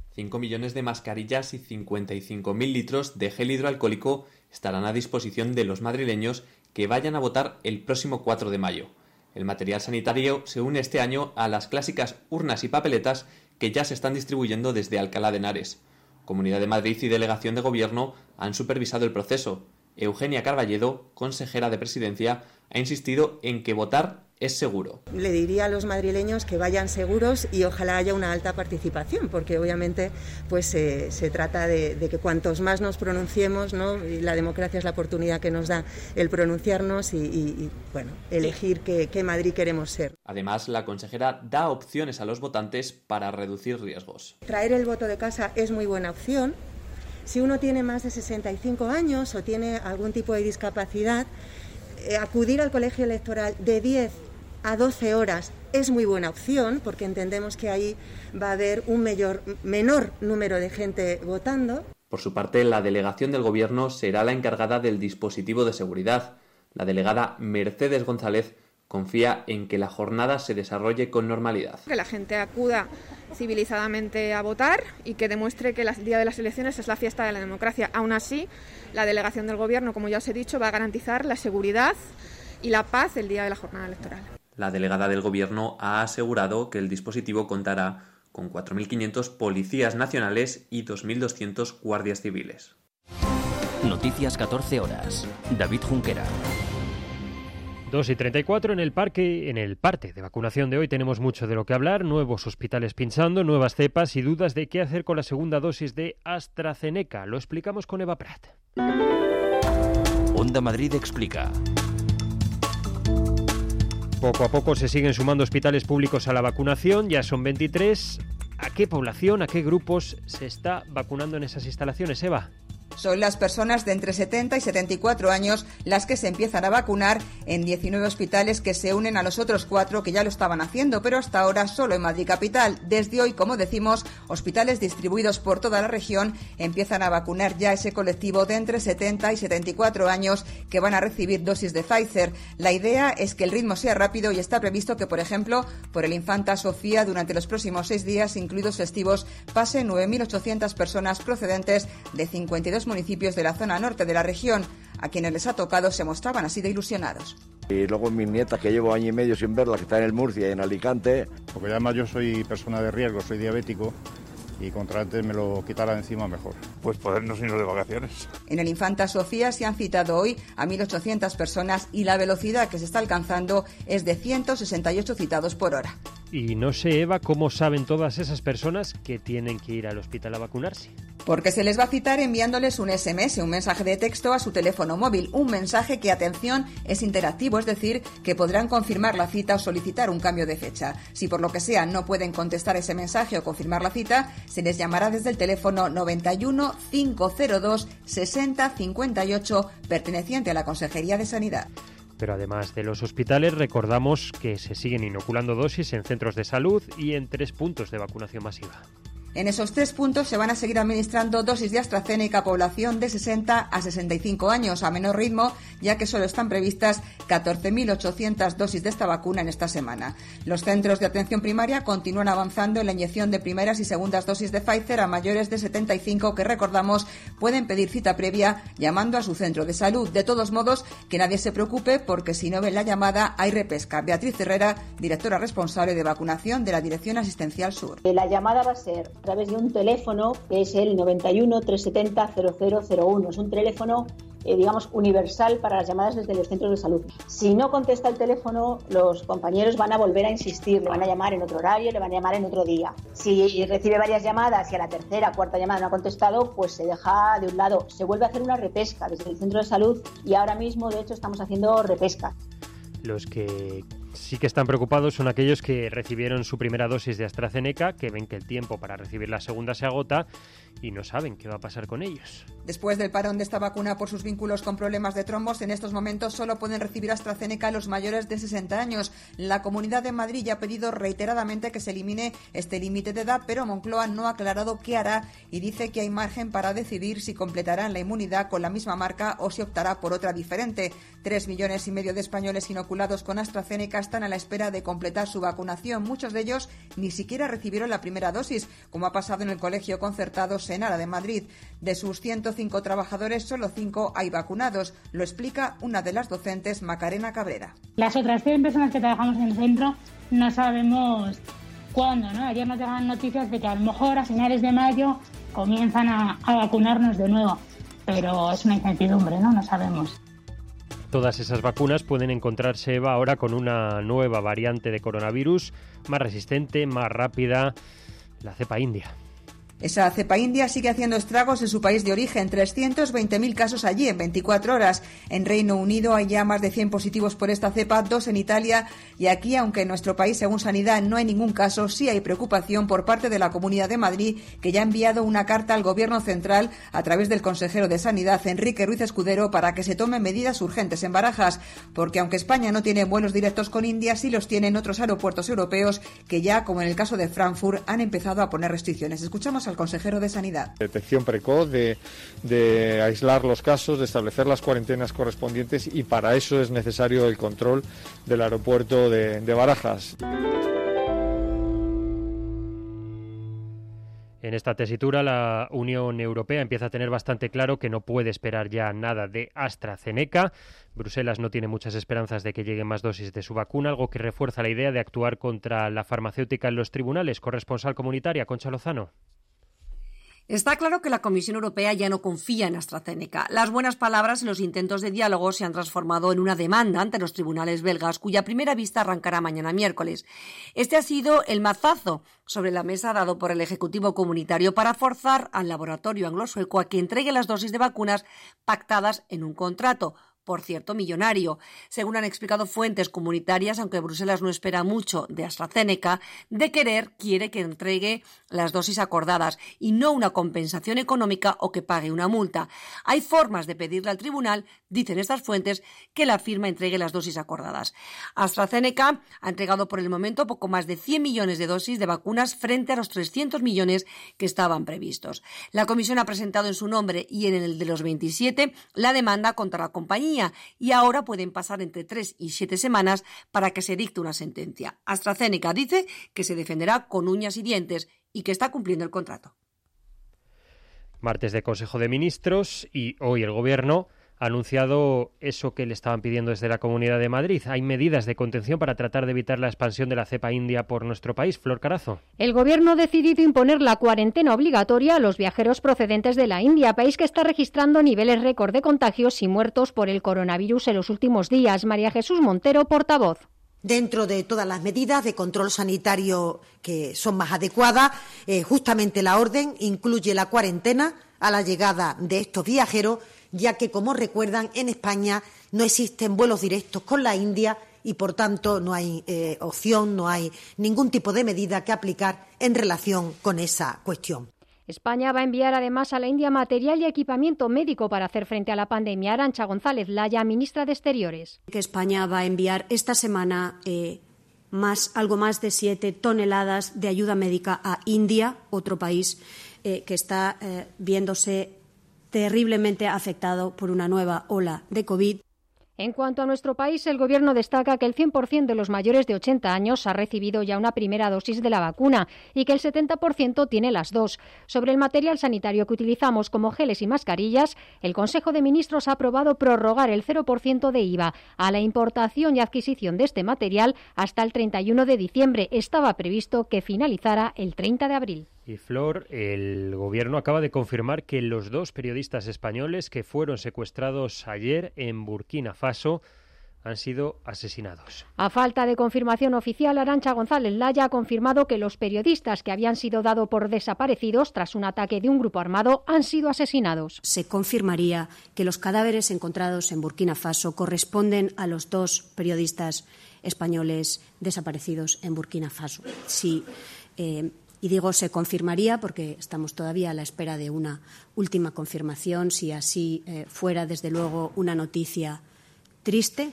Speaker 7: 5 millones de mascarillas y 55.000 litros de gel hidroalcohólico estarán a disposición de los madrileños que vayan a votar el próximo 4 de mayo. El material sanitario se une este año a las clásicas urnas y papeletas que ya se están distribuyendo desde Alcalá de Henares. Comunidad de Madrid y Delegación de Gobierno han supervisado el proceso. Eugenia Carballedo, consejera de Presidencia, ha insistido en que votar es seguro.
Speaker 9: Le diría a los madrileños que vayan seguros y ojalá haya una alta participación, porque obviamente pues se trata de que cuantos más nos pronunciemos, ¿no? Y la democracia es la oportunidad que nos da el pronunciarnos y bueno, elegir qué Madrid queremos ser.
Speaker 7: Además, la consejera da opciones a los votantes para reducir riesgos.
Speaker 9: Traer el voto de casa es muy buena opción. Si uno tiene más de 65 años o tiene algún tipo de discapacidad, acudir al colegio electoral de 10 a 12 horas es muy buena opción, porque entendemos que ahí va a haber un menor número de gente votando.
Speaker 7: Por su parte, la delegación del Gobierno será la encargada del dispositivo de seguridad. La delegada Mercedes González confía en que la jornada se desarrolle con normalidad.
Speaker 18: Que la gente acuda civilizadamente a votar y que demuestre que el día de las elecciones es la fiesta de la democracia. Aún así, la delegación del Gobierno, como ya os he dicho, va a garantizar la seguridad y la paz el día de la jornada electoral.
Speaker 7: La delegada del Gobierno ha asegurado que el dispositivo contará con 4.500 policías nacionales y 2.200 guardias civiles.
Speaker 19: Noticias 14 horas. David Junquera.
Speaker 1: 2:34 en el parte de vacunación de hoy tenemos mucho de lo que hablar, nuevos hospitales pinchando, nuevas cepas y dudas de qué hacer con la segunda dosis de AstraZeneca. Lo explicamos con Eva Prat.
Speaker 19: Onda Madrid explica.
Speaker 1: Poco a poco se siguen sumando hospitales públicos a la vacunación, ya son 23. ¿A qué población, a qué grupos se está vacunando en esas instalaciones, Eva?
Speaker 3: Son las personas de entre 70 y 74 años las que se empiezan a vacunar en 19 hospitales que se unen a los otros 4 que ya lo estaban haciendo, pero hasta ahora solo en Madrid capital. Desde hoy, como decimos, hospitales distribuidos por toda la región empiezan a vacunar ya ese colectivo de entre 70 y 74 años que van a recibir dosis de Pfizer. La idea es que el ritmo sea rápido y está previsto que, por ejemplo, por el Infanta Sofía, durante los próximos 6 días, incluidos festivos, pasen 9.800 personas procedentes de 52 municipios de la zona norte de la región. A quienes les ha tocado se mostraban así de ilusionados.
Speaker 4: Y luego mis nietas, que llevo año y medio sin verlas, que están en el Murcia y en Alicante.
Speaker 8: Porque además yo soy persona de riesgo, soy diabético, y contra antes me lo quitara de encima mejor.
Speaker 10: Pues podernos irnos de vacaciones.
Speaker 3: En el Infanta Sofía se han citado hoy a 1.800 personas y la velocidad que se está alcanzando es de 168 citados por hora.
Speaker 1: Y no sé, Eva, cómo saben todas esas personas que tienen que ir al hospital a vacunarse.
Speaker 3: Porque se les va a citar enviándoles un SMS, un mensaje de texto a su teléfono móvil, un mensaje que, atención, es interactivo, es decir, que podrán confirmar la cita o solicitar un cambio de fecha. Si por lo que sea no pueden contestar ese mensaje o confirmar la cita, se les llamará desde el teléfono 91 502 60 58 perteneciente a la Consejería de Sanidad.
Speaker 1: Pero además de los hospitales, recordamos que se siguen inoculando dosis en centros de salud y en 3 puntos de vacunación masiva.
Speaker 3: En esos 3 puntos se van a seguir administrando dosis de AstraZeneca a población de 60 a 65 años a menor ritmo, ya que solo están previstas 14.800 dosis de esta vacuna en esta semana. Los centros de atención primaria continúan avanzando en la inyección de primeras y segundas dosis de Pfizer a mayores de 75 que, recordamos, pueden pedir cita previa llamando a su centro de salud. De todos modos, que nadie se preocupe porque si no ven la llamada hay repesca. Beatriz Herrera, directora responsable de vacunación de la Dirección Asistencial Sur.
Speaker 12: La llamada va a ser a través de un teléfono que es el 91 370 0001. Es un teléfono, digamos, universal para las llamadas desde los centros de salud. Si no contesta el teléfono, los compañeros van a volver a insistir, le van a llamar en otro horario, le van a llamar en otro día. Si recibe varias llamadas y a la tercera, cuarta llamada no ha contestado, pues se deja de un lado. Se vuelve a hacer una repesca desde el centro de salud y ahora mismo, de hecho, estamos haciendo repesca.
Speaker 1: Los que sí que están preocupados son aquellos que recibieron su primera dosis de AstraZeneca, que ven que el tiempo para recibir la segunda se agota y no saben qué va a pasar con ellos.
Speaker 3: Después del parón de esta vacuna por sus vínculos con problemas de trombos, en estos momentos solo pueden recibir AstraZeneca los mayores de 60 años. La Comunidad de Madrid ya ha pedido reiteradamente que se elimine este límite de edad, pero Moncloa no ha aclarado qué hará y dice que hay margen para decidir si completarán la inmunidad con la misma marca o si optará por otra diferente. 3,5 millones de españoles inoculados con AstraZeneca están a la espera de completar su vacunación. Muchos de ellos ni siquiera recibieron la primera dosis, como ha pasado en el Colegio Concertado Senara de Madrid. De sus 105 trabajadores, solo 5 hay vacunados. Lo explica una de las docentes, Macarena Cabrera.
Speaker 20: Las otras 100 personas que trabajamos en el centro no sabemos cuándo, ¿no? Ayer nos llegaban noticias de que a lo mejor a finales de mayo comienzan a vacunarnos de nuevo, pero es una incertidumbre, ¿no? No sabemos.
Speaker 1: Todas esas vacunas pueden encontrarse, Eva, ahora con una nueva variante de coronavirus, más resistente, más rápida, la cepa india.
Speaker 3: Esa cepa india sigue haciendo estragos en su país de origen. 320.000 casos allí en 24 horas. En Reino Unido hay ya más de 100 positivos por esta cepa, 2 en Italia. Y aquí, aunque en nuestro país, según Sanidad, no hay ningún caso, sí hay preocupación por parte de la Comunidad de Madrid, que ya ha enviado una carta al Gobierno central a través del consejero de Sanidad, Enrique Ruiz Escudero, para que se tomen medidas urgentes en Barajas. Porque aunque España no tiene vuelos directos con India, sí los tienen otros aeropuertos europeos que ya, como en el caso de Frankfurt, han empezado a poner restricciones. Escuchamos al consejero de Sanidad.
Speaker 21: Detección precoz, de aislar los casos, de establecer las cuarentenas correspondientes, y para eso es necesario el control del aeropuerto de Barajas.
Speaker 1: En esta tesitura, la Unión Europea empieza a tener bastante claro que no puede esperar ya nada de AstraZeneca. Bruselas no tiene muchas esperanzas de que lleguen más dosis de su vacuna, algo que refuerza la idea de actuar contra la farmacéutica en los tribunales. Corresponsal comunitaria, Concha Lozano.
Speaker 22: Está claro que la Comisión Europea ya no confía en AstraZeneca. Las buenas palabras y los intentos de diálogo se han transformado en una demanda ante los tribunales belgas, cuya primera vista arrancará mañana miércoles. Este ha sido el mazazo sobre la mesa dado por el Ejecutivo Comunitario para forzar al laboratorio anglo-sueco a que entregue las dosis de vacunas pactadas en un contrato, por cierto millonario. Según han explicado fuentes comunitarias, aunque Bruselas no espera mucho de AstraZeneca, quiere que entregue las dosis acordadas y no una compensación económica o que pague una multa. Hay formas de pedirle al tribunal, dicen estas fuentes, que la firma entregue las dosis acordadas. AstraZeneca ha entregado por el momento poco más de 100 millones de dosis de vacunas frente a los 300 millones que estaban previstos. La Comisión ha presentado en su nombre y en el de los 27 la demanda contra la compañía y ahora pueden pasar entre 3 y 7 semanas para que se dicte una sentencia. AstraZeneca dice que se defenderá con uñas y dientes y que está cumpliendo el contrato.
Speaker 1: Martes de Consejo de Ministros y hoy el Gobierno ha anunciado eso que le estaban pidiendo desde la Comunidad de Madrid. Hay medidas de contención para tratar de evitar la expansión de la cepa india por nuestro país. Flor Carazo.
Speaker 11: El Gobierno ha decidido imponer la cuarentena obligatoria a los viajeros procedentes de la India, país que está registrando niveles récord de contagios y muertos por el coronavirus en los últimos días. María Jesús Montero, portavoz.
Speaker 14: Dentro de todas las medidas de control sanitario que son más adecuadas, justamente la orden incluye la cuarentena a la llegada de estos viajeros, ya que, como recuerdan, en España no existen vuelos directos con la India y, por tanto, no hay opción, no hay ningún tipo de medida que aplicar en relación con esa cuestión.
Speaker 11: España va a enviar además a la India material y equipamiento médico para hacer frente a la pandemia. Arantxa González Laya, ministra de Exteriores.
Speaker 23: Que España va a enviar esta semana algo más de 7 toneladas de ayuda médica a India, otro país que está viéndose terriblemente afectado por una nueva ola de COVID.
Speaker 11: En cuanto a nuestro país, el Gobierno destaca que el 100% de los mayores de 80 años ha recibido ya una primera dosis de la vacuna y que el 70% tiene las dos. Sobre el material sanitario que utilizamos como geles y mascarillas, el Consejo de Ministros ha aprobado prorrogar el 0% de IVA a la importación y adquisición de este material hasta el 31 de diciembre. Estaba previsto que finalizara el 30 de abril.
Speaker 1: Y Flor, el Gobierno acaba de confirmar que los 2 periodistas españoles que fueron secuestrados ayer en Burkina Faso han sido asesinados.
Speaker 11: A falta de confirmación oficial, Arantxa González Laya ha confirmado que los periodistas que habían sido dados por desaparecidos tras un ataque de un grupo armado han sido asesinados.
Speaker 23: Se confirmaría que los cadáveres encontrados en Burkina Faso corresponden a los 2 periodistas españoles desaparecidos en Burkina Faso. Sí. Y digo se confirmaría porque estamos todavía a la espera de una última confirmación. Si así fuera, desde luego, una noticia triste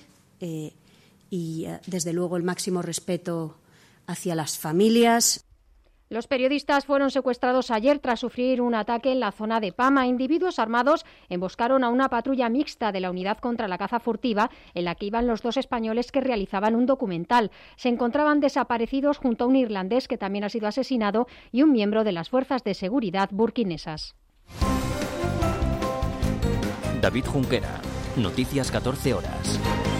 Speaker 23: y, desde luego, el máximo respeto hacia las familias.
Speaker 11: Los periodistas fueron secuestrados ayer tras sufrir un ataque en la zona de Pama. Individuos armados emboscaron a una patrulla mixta de la Unidad contra la Caza Furtiva en la que iban los 2 españoles que realizaban un documental. Se encontraban desaparecidos junto a un irlandés que también ha sido asesinado y un miembro de las fuerzas de seguridad burkinesas.
Speaker 19: David Junquera, Noticias 14 horas.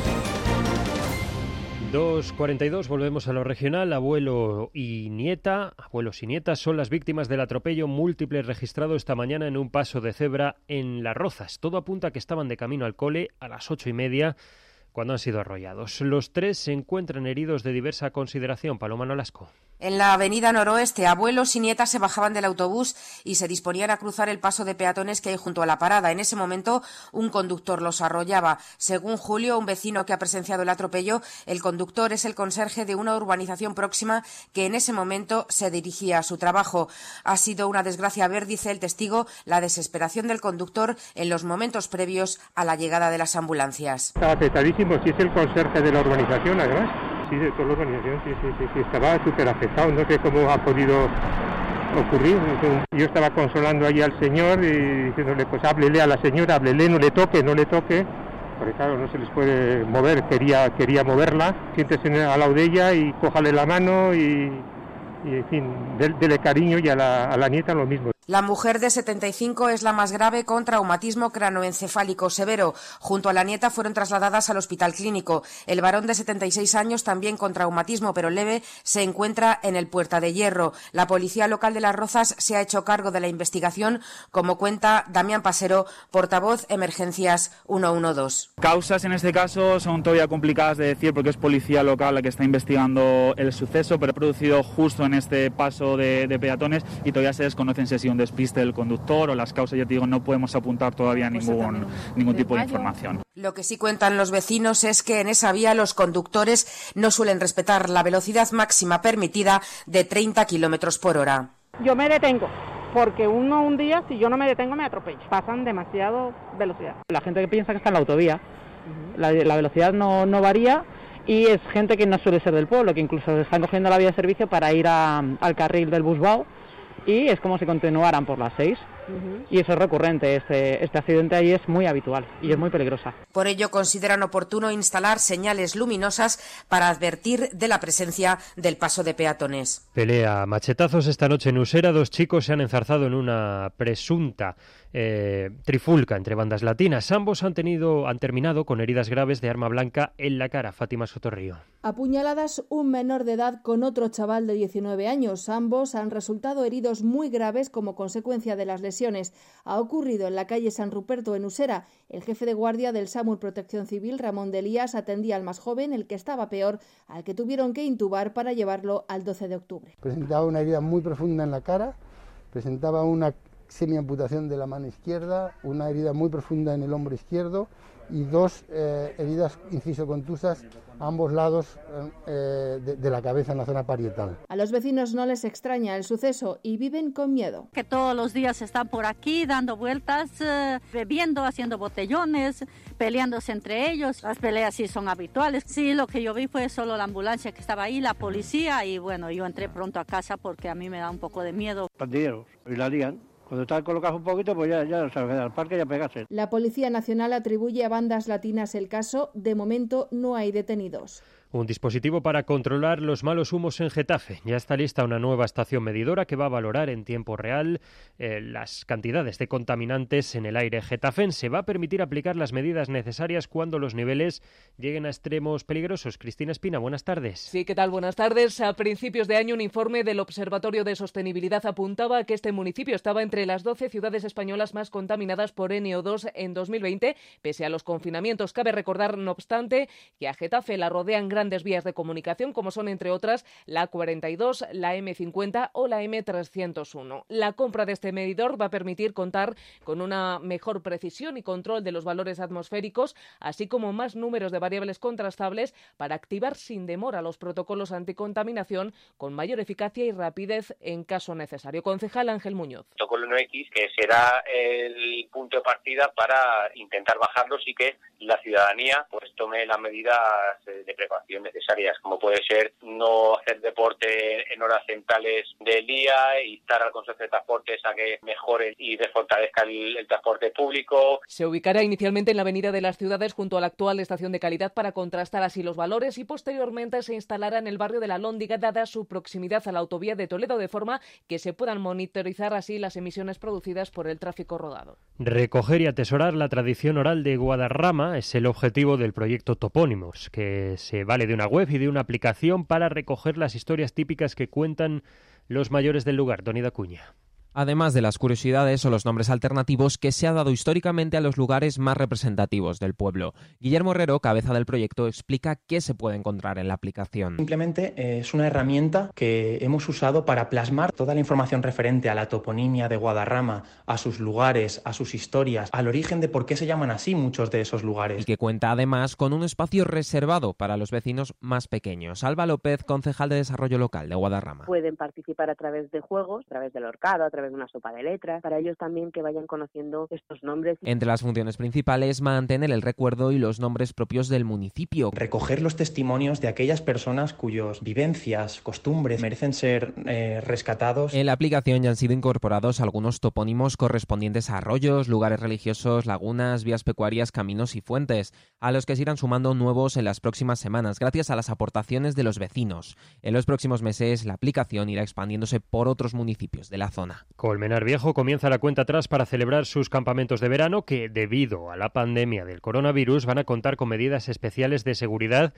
Speaker 1: 2:42, volvemos a lo regional. Abuelos y nietas son las víctimas del atropello múltiple registrado esta mañana en un paso de cebra en Las Rozas. Todo apunta a que estaban de camino al cole a las 8:30 cuando han sido arrollados. Los 3 se encuentran heridos de diversa consideración. Paloma Nolasco.
Speaker 24: En la avenida Noroeste, abuelos y nietas se bajaban del autobús y se disponían a cruzar el paso de peatones que hay junto a la parada. En ese momento, un conductor los arrollaba. Según Julio, un vecino que ha presenciado el atropello, el conductor es el conserje de una urbanización próxima que en ese momento se dirigía a su trabajo. Ha sido una desgracia ver, dice el testigo, la desesperación del conductor en los momentos previos a la llegada de las ambulancias.
Speaker 25: Estaba afectadísimo, si es el conserje de la urbanización, además. Sí, de toda la organización, sí, estaba súper afectado, no sé cómo ha podido ocurrir. Yo estaba consolando ahí al señor y diciéndole, pues háblele a la señora, háblele, no le toque, porque claro, no se les puede mover, quería moverla, siéntese al lado de ella y cójale la mano y en fin, dele cariño, y a la nieta lo mismo.
Speaker 24: La mujer de 75 es la más grave con traumatismo cranoencefálico severo. Junto a la nieta fueron trasladadas al hospital clínico. El varón de 76 años, también con traumatismo pero leve, se encuentra en el Puerta de Hierro. La policía local de Las Rozas se ha hecho cargo de la investigación, como cuenta Damián Pasero, portavoz Emergencias 112.
Speaker 26: Causas en este caso son todavía complicadas de decir porque es policía local la que está investigando el suceso, pero ha producido justo en este paso de peatones y todavía se desconocen si un despiste del conductor o las causas, ya te digo, no podemos apuntar todavía ningún tipo de información.
Speaker 24: Lo que sí cuentan los vecinos es que en esa vía los conductores no suelen respetar la velocidad máxima permitida de 30 kilómetros por hora.
Speaker 2: Yo me detengo, porque un día, si yo no me detengo, me atropello. Pasan demasiado velocidad. La gente que piensa que está en la autovía, la velocidad no varía, y es gente que no suele ser del pueblo, que incluso están cogiendo la vía de servicio para ir al carril del Busbao, y es como si continuaran por las 6. Y eso es recurrente, este accidente ahí es muy habitual y es muy peligrosa.
Speaker 24: Por ello consideran oportuno instalar señales luminosas para advertir de la presencia del paso de peatones.
Speaker 1: Pelea a machetazos esta noche en Usera. 2 chicos se han enzarzado en una presunta trifulca entre bandas latinas. Ambos han terminado con heridas graves de arma blanca en la cara. Fátima Sotorrío.
Speaker 5: Apuñaladas un menor de edad con otro chaval de 19 años. Ambos han resultado heridos muy graves como consecuencia de las lesiones. Ha ocurrido en la calle San Ruperto, en Usera. El jefe de guardia del SAMUR Protección Civil, Ramón de Elías, atendía al más joven, el que estaba peor, al que tuvieron que intubar para llevarlo al 12 de octubre.
Speaker 6: Presentaba una herida muy profunda en la cara, presentaba una semiamputación de la mano izquierda, una herida muy profunda en el hombro izquierdo y 2 heridas inciso-contusas a ambos lados de la cabeza en la zona parietal.
Speaker 5: A los vecinos no les extraña el suceso y viven con miedo.
Speaker 13: Que todos los días están por aquí dando vueltas, bebiendo, haciendo botellones, peleándose entre ellos. Las peleas sí son habituales. Sí, lo que yo vi fue solo la ambulancia que estaba ahí, la policía, y bueno, yo entré pronto a casa porque a mí me da un poco de miedo.
Speaker 16: Pandilleros, y la lían. Cuando están colocados un poquito, pues ya salgan al parque y a pegarse.
Speaker 5: La Policía Nacional atribuye a bandas latinas el caso. De momento no hay detenidos.
Speaker 1: Un dispositivo para controlar los malos humos en Getafe. Ya está lista una nueva estación medidora que va a valorar en tiempo real las cantidades de contaminantes en el aire getafense. Va a permitir aplicar las medidas necesarias cuando los niveles lleguen a extremos peligrosos. Cristina Espina, buenas tardes.
Speaker 17: Sí, ¿qué tal? Buenas tardes. A principios de año, un informe del Observatorio de Sostenibilidad apuntaba a que este municipio estaba entre las 12 ciudades españolas más contaminadas por NO2 en 2020, pese a los confinamientos. Cabe recordar, no obstante, que a Getafe la rodean grandes vías de comunicación, como son, entre otras, la A42, la M50 o la M301. La compra de este medidor va a permitir contar con una mejor precisión y control de los valores atmosféricos, así como más números de variables contrastables para activar sin demora los protocolos anticontaminación con mayor eficacia y rapidez en caso necesario. Concejal Ángel Muñoz.
Speaker 27: Protocolo NOx, que será el punto de partida para intentar bajarlos y que la ciudadanía pues tome las medidas de precaución necesarias, como puede ser no hacer deporte en horas centrales del día, instar al Consorcio de Transportes a que mejore y fortalezca el transporte público.
Speaker 17: Se ubicará inicialmente en la Avenida de las Ciudades junto a la actual estación de calidad para contrastar así los valores, y posteriormente se instalará en el barrio de la Lóndiga, dada su proximidad a la autovía de Toledo, de forma que se puedan monitorizar así las emisiones producidas por el tráfico rodado.
Speaker 1: Recoger y atesorar la tradición oral de Guadarrama es el objetivo del proyecto Topónimos, que se vale de una web y de una aplicación para recoger las historias típicas que cuentan los mayores del lugar. Donida Cuña.
Speaker 28: Además de las curiosidades o los nombres alternativos que se ha dado históricamente a los lugares más representativos del pueblo. Guillermo Herrero, cabeza del proyecto, explica qué se puede encontrar en la aplicación.
Speaker 29: Simplemente es una herramienta que hemos usado para plasmar toda la información referente a la toponimia de Guadarrama, a sus lugares, a sus historias, al origen de por qué se llaman así muchos de esos lugares.
Speaker 28: Y que cuenta además con un espacio reservado para los vecinos más pequeños. Alba López, concejal de Desarrollo Local de Guadarrama.
Speaker 30: Pueden participar a través de juegos, a través del horcado, a través de una sopa de letras, para ellos también que vayan conociendo estos nombres.
Speaker 28: Entre las funciones principales, mantener el recuerdo y los nombres propios del municipio.
Speaker 29: Recoger los testimonios de aquellas personas cuyas vivencias, costumbres merecen ser rescatados.
Speaker 28: En la aplicación ya han sido incorporados algunos topónimos correspondientes a arroyos, lugares religiosos, lagunas, vías pecuarias, caminos y fuentes, a los que se irán sumando nuevos en las próximas semanas, gracias a las aportaciones de los vecinos. En los próximos meses, la aplicación irá expandiéndose por otros municipios de la zona.
Speaker 1: Colmenar Viejo comienza la cuenta atrás para celebrar sus campamentos de verano que, debido a la pandemia del coronavirus, van a contar con medidas especiales de seguridad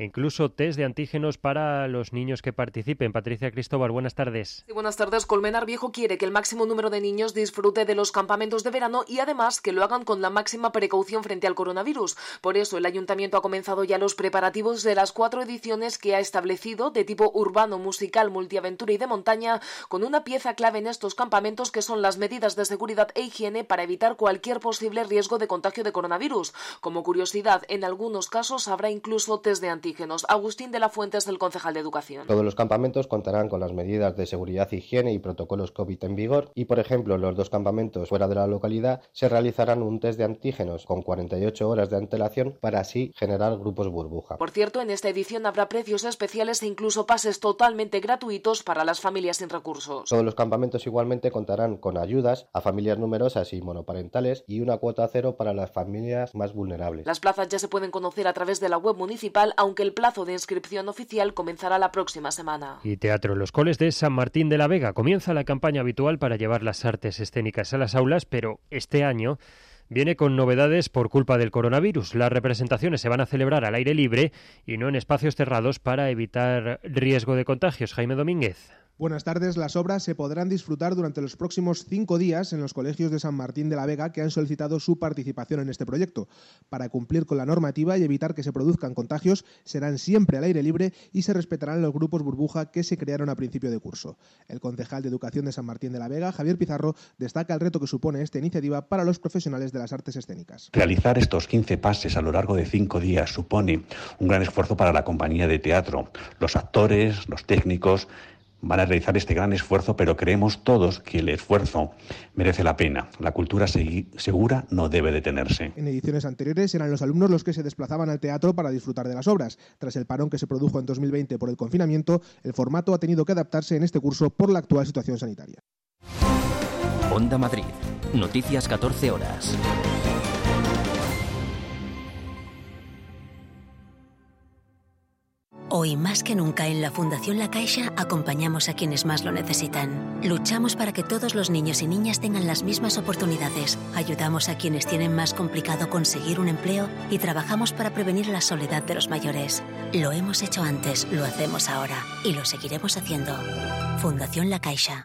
Speaker 1: e incluso test de antígenos para los niños que participen. Patricia Cristóbal, buenas tardes.
Speaker 3: Sí, buenas tardes. Colmenar Viejo quiere que el máximo número de niños disfrute de los campamentos de verano y además que lo hagan con la máxima precaución frente al coronavirus. Por eso el ayuntamiento ha comenzado ya los preparativos de las 4 ediciones que ha establecido de tipo urbano, musical, multiaventura y de montaña, con una pieza clave en estos campamentos que son las medidas de seguridad e higiene para evitar cualquier posible riesgo de contagio de coronavirus. Como curiosidad, en algunos casos habrá incluso test de antígenos. Agustín de la Fuente es el concejal de Educación.
Speaker 4: Todos los campamentos contarán con las medidas de seguridad, higiene y protocolos COVID en vigor y, por ejemplo, los 2 campamentos fuera de la localidad se realizarán un test de antígenos con 48 horas de antelación para así generar grupos burbuja.
Speaker 3: Por cierto, en esta edición habrá precios especiales e incluso pases totalmente gratuitos para las familias sin recursos.
Speaker 4: Todos los campamentos igualmente contarán con ayudas a familias numerosas y monoparentales y una cuota cero para las familias más vulnerables.
Speaker 3: Las plazas ya se pueden conocer a través de la web municipal, aunque el plazo de inscripción oficial comenzará la próxima semana.
Speaker 1: Y teatro. Los coles de San Martín de la Vega. Comienza la campaña habitual para llevar las artes escénicas a las aulas, pero este año viene con novedades por culpa del coronavirus. Las representaciones se van a celebrar al aire libre y no en espacios cerrados para evitar riesgo de contagios. Jaime Domínguez.
Speaker 7: Buenas tardes. Las obras se podrán disfrutar durante los próximos 5 días en los colegios de San Martín de la Vega que han solicitado su participación en este proyecto. Para cumplir con la normativa y evitar que se produzcan contagios, serán siempre al aire libre y se respetarán los grupos burbuja que se crearon a principio de curso. El concejal de Educación de San Martín de la Vega, Javier Pizarro, destaca el reto que supone esta iniciativa para los profesionales de las artes escénicas.
Speaker 8: Realizar estos 15 pases a lo largo de 5 días supone un gran esfuerzo para la compañía de teatro. Los actores, los técnicos van a realizar este gran esfuerzo, pero creemos todos que el esfuerzo merece la pena. La cultura segura no debe detenerse.
Speaker 7: En ediciones anteriores eran los alumnos los que se desplazaban al teatro para disfrutar de las obras. Tras el parón que se produjo en 2020 por el confinamiento, el formato ha tenido que adaptarse en este curso por la actual situación sanitaria.
Speaker 19: Onda Madrid. Noticias 14 horas.
Speaker 9: Hoy más que nunca en la Fundación La Caixa acompañamos a quienes más lo necesitan. Luchamos para que todos los niños y niñas tengan las mismas oportunidades. Ayudamos a quienes tienen más complicado conseguir un empleo y trabajamos para prevenir la soledad de los mayores. Lo hemos hecho antes, lo hacemos ahora y lo seguiremos haciendo. Fundación La Caixa.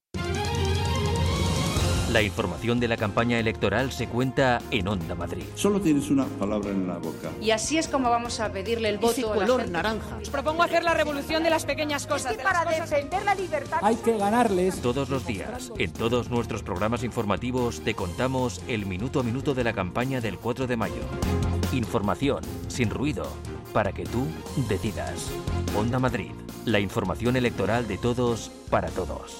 Speaker 19: La información de la campaña electoral se cuenta en Onda Madrid.
Speaker 10: Solo tienes una palabra en la boca.
Speaker 12: Y así es como vamos a pedirle el voto a la
Speaker 10: color
Speaker 12: gente.
Speaker 10: naranja.
Speaker 12: Os propongo hacer la revolución de las pequeñas cosas. Es que para defender la libertad
Speaker 10: Hay que ganarles.
Speaker 19: Todos los días, en todos nuestros programas informativos, te contamos el minuto a minuto de la campaña del 4 de mayo. Información, sin ruido, para que tú decidas. Onda Madrid, la información electoral de todos para todos.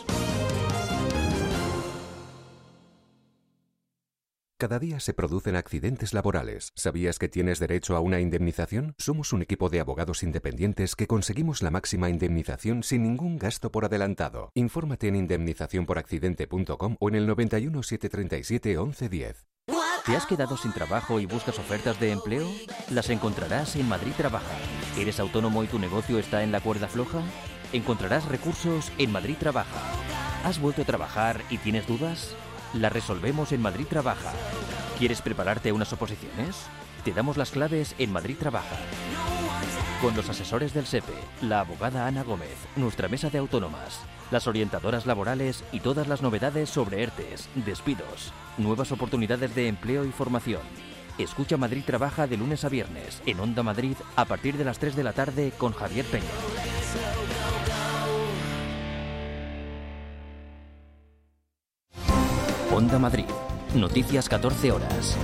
Speaker 15: Cada día se producen accidentes laborales. ¿Sabías que tienes derecho a una indemnización? Somos un equipo de abogados independientes que conseguimos la máxima indemnización sin ningún gasto por adelantado. Infórmate en indemnizacionporaccidente.com o en el 91 737 1110.
Speaker 19: ¿Te has quedado sin trabajo y buscas ofertas de empleo? Las encontrarás en Madrid Trabaja. ¿Eres autónomo y tu negocio está en la cuerda floja? Encontrarás recursos en Madrid Trabaja. ¿Has vuelto a trabajar y tienes dudas? La resolvemos en Madrid Trabaja. ¿Quieres prepararte a unas oposiciones? Te damos las claves en Madrid Trabaja. Con los asesores del SEPE, la abogada Ana Gómez, nuestra mesa de autónomas, las orientadoras laborales y todas las novedades sobre ERTES, despidos, nuevas oportunidades de empleo y formación. Escucha Madrid Trabaja de lunes a viernes en Onda Madrid a partir de las 3 de la tarde con Javier Peña. Onda Madrid. Noticias 14 horas.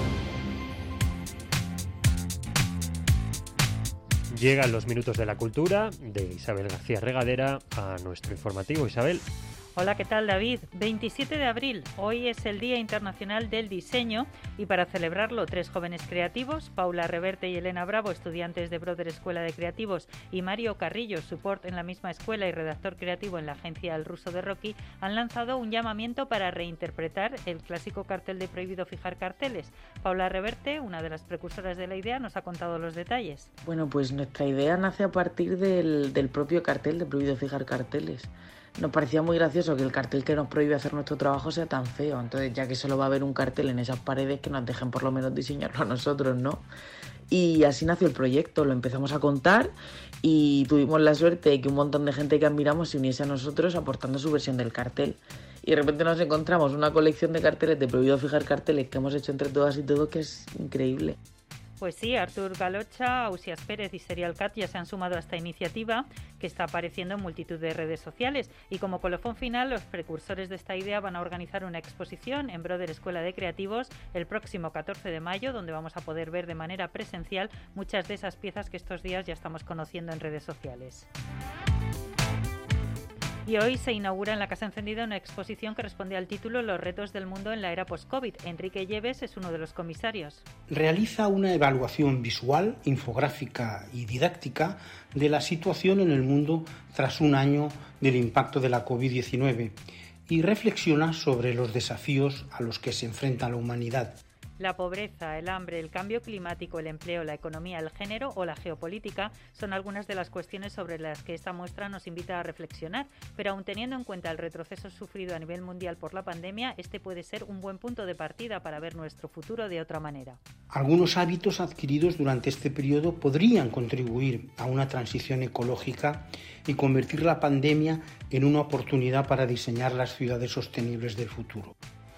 Speaker 1: Llegan los minutos de la cultura de Isabel García Regadera a nuestro informativo. Isabel.
Speaker 18: Hola, ¿qué tal, David? 27 de abril, hoy es el Día Internacional del Diseño y para celebrarlo 3 jóvenes creativos, Paula Reverte y Elena Bravo, estudiantes de Brother Escuela de Creativos, y Mario Carrillo, support en la misma escuela y redactor creativo en la agencia El Ruso de Rocky, han lanzado un llamamiento para reinterpretar el clásico cartel de Prohibido Fijar Carteles. Paula Reverte, una de las precursoras de la idea, nos ha contado los detalles.
Speaker 20: Bueno, pues nuestra idea nace a partir del propio cartel de Prohibido Fijar Carteles. Nos parecía muy gracioso que el cartel que nos prohíbe hacer nuestro trabajo sea tan feo. Entonces, ya que solo va a haber un cartel en esas paredes, que nos dejen por lo menos diseñarlo a nosotros, ¿no? Y así nació el proyecto, lo empezamos a contar y tuvimos la suerte de que un montón de gente que admiramos se uniese a nosotros aportando su versión del cartel. Y de repente nos encontramos una colección de carteles de Prohibido Fijar Carteles que hemos hecho entre todas y todo, que es increíble.
Speaker 18: Pues sí, Artur Galocha, Ausias Pérez y Serial Cat ya se han sumado a esta iniciativa que está apareciendo en multitud de redes sociales. Y como colofón final, los precursores de esta idea van a organizar una exposición en Broder Escuela de Creativos el próximo 14 de mayo, donde vamos a poder ver de manera presencial muchas de esas piezas que estos días ya estamos conociendo en redes sociales. Y hoy se inaugura en la Casa Encendida una exposición que responde al título Los retos del mundo en la era post-COVID. Enrique Lleves es uno de los comisarios.
Speaker 2: Realiza una evaluación visual, infográfica y didáctica de la situación en el mundo tras un año del impacto de la COVID-19 y reflexiona sobre los desafíos a los que se enfrenta la humanidad.
Speaker 18: La pobreza, el hambre, el cambio climático, el empleo, la economía, el género o la geopolítica son algunas de las cuestiones sobre las que esta muestra nos invita a reflexionar, pero aun teniendo en cuenta el retroceso sufrido a nivel mundial por la pandemia, este puede ser un buen punto de partida para ver nuestro futuro de otra manera.
Speaker 2: Algunos hábitos adquiridos durante este periodo podrían contribuir a una transición ecológica y convertir la pandemia en una oportunidad para diseñar las ciudades sostenibles del futuro.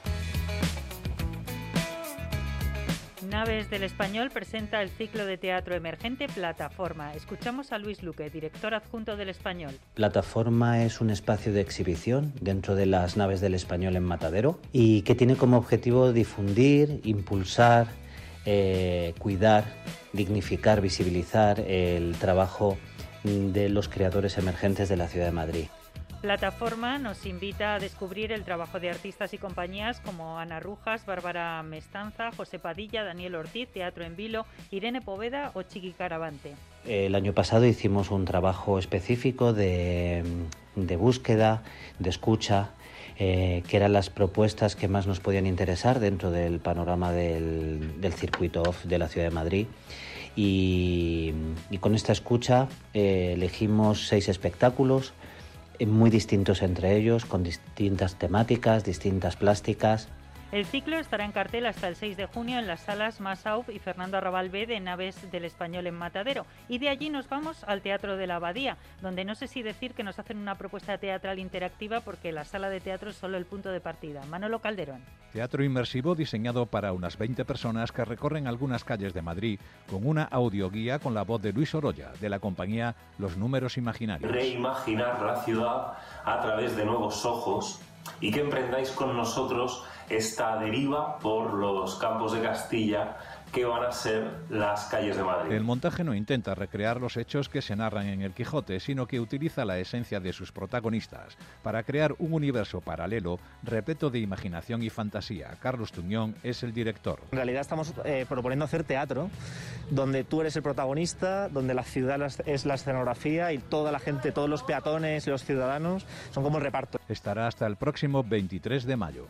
Speaker 18: Naves del Español presenta el ciclo de teatro emergente Plataforma. Escuchamos a Luis Luque, director adjunto del Español.
Speaker 6: Plataforma es un espacio de exhibición dentro de las Naves del Español en Matadero y que tiene como objetivo difundir, impulsar, cuidar, dignificar, visibilizar el trabajo de los creadores emergentes de la ciudad de Madrid.
Speaker 18: Plataforma nos invita a descubrir el trabajo de artistas y compañías como Ana Rujas, Bárbara Mestanza, José Padilla, Daniel Ortiz, Teatro en Vilo, Irene Poveda o Chiqui Caravante.
Speaker 6: El año pasado hicimos un trabajo específico de búsqueda, de escucha, que eran las propuestas que más nos podían interesar dentro del panorama del circuito off de la ciudad de Madrid. Y con esta escucha elegimos 6 espectáculos, muy distintos entre ellos, con distintas temáticas, distintas plásticas.
Speaker 18: El ciclo estará en cartel hasta el 6 de junio en las salas Massauf y Fernando Arrabal B de Naves del Español en Matadero. Y de allí nos vamos al Teatro de la Abadía, donde no sé si decir que nos hacen una propuesta teatral interactiva porque la sala de teatro es solo el punto de partida. Manolo Calderón.
Speaker 11: Teatro inmersivo diseñado para unas 20 personas que recorren algunas calles de Madrid con una audioguía con la voz de Luis Oroya, de la compañía Los Números Imaginarios.
Speaker 14: Reimaginar la ciudad a través de nuevos ojos y que emprendáis con nosotros esta deriva por los campos de Castilla que van a ser las calles de Madrid.
Speaker 11: El montaje no intenta recrear los hechos que se narran en el Quijote, sino que utiliza la esencia de sus protagonistas para crear un universo paralelo repleto de imaginación y fantasía. Carlos Tuñón es el director.
Speaker 21: En realidad estamos proponiendo hacer teatro donde tú eres el protagonista, donde la ciudad es la escenografía y toda la gente, todos los peatones y los ciudadanos son como el reparto.
Speaker 11: Estará hasta el próximo 23 de mayo.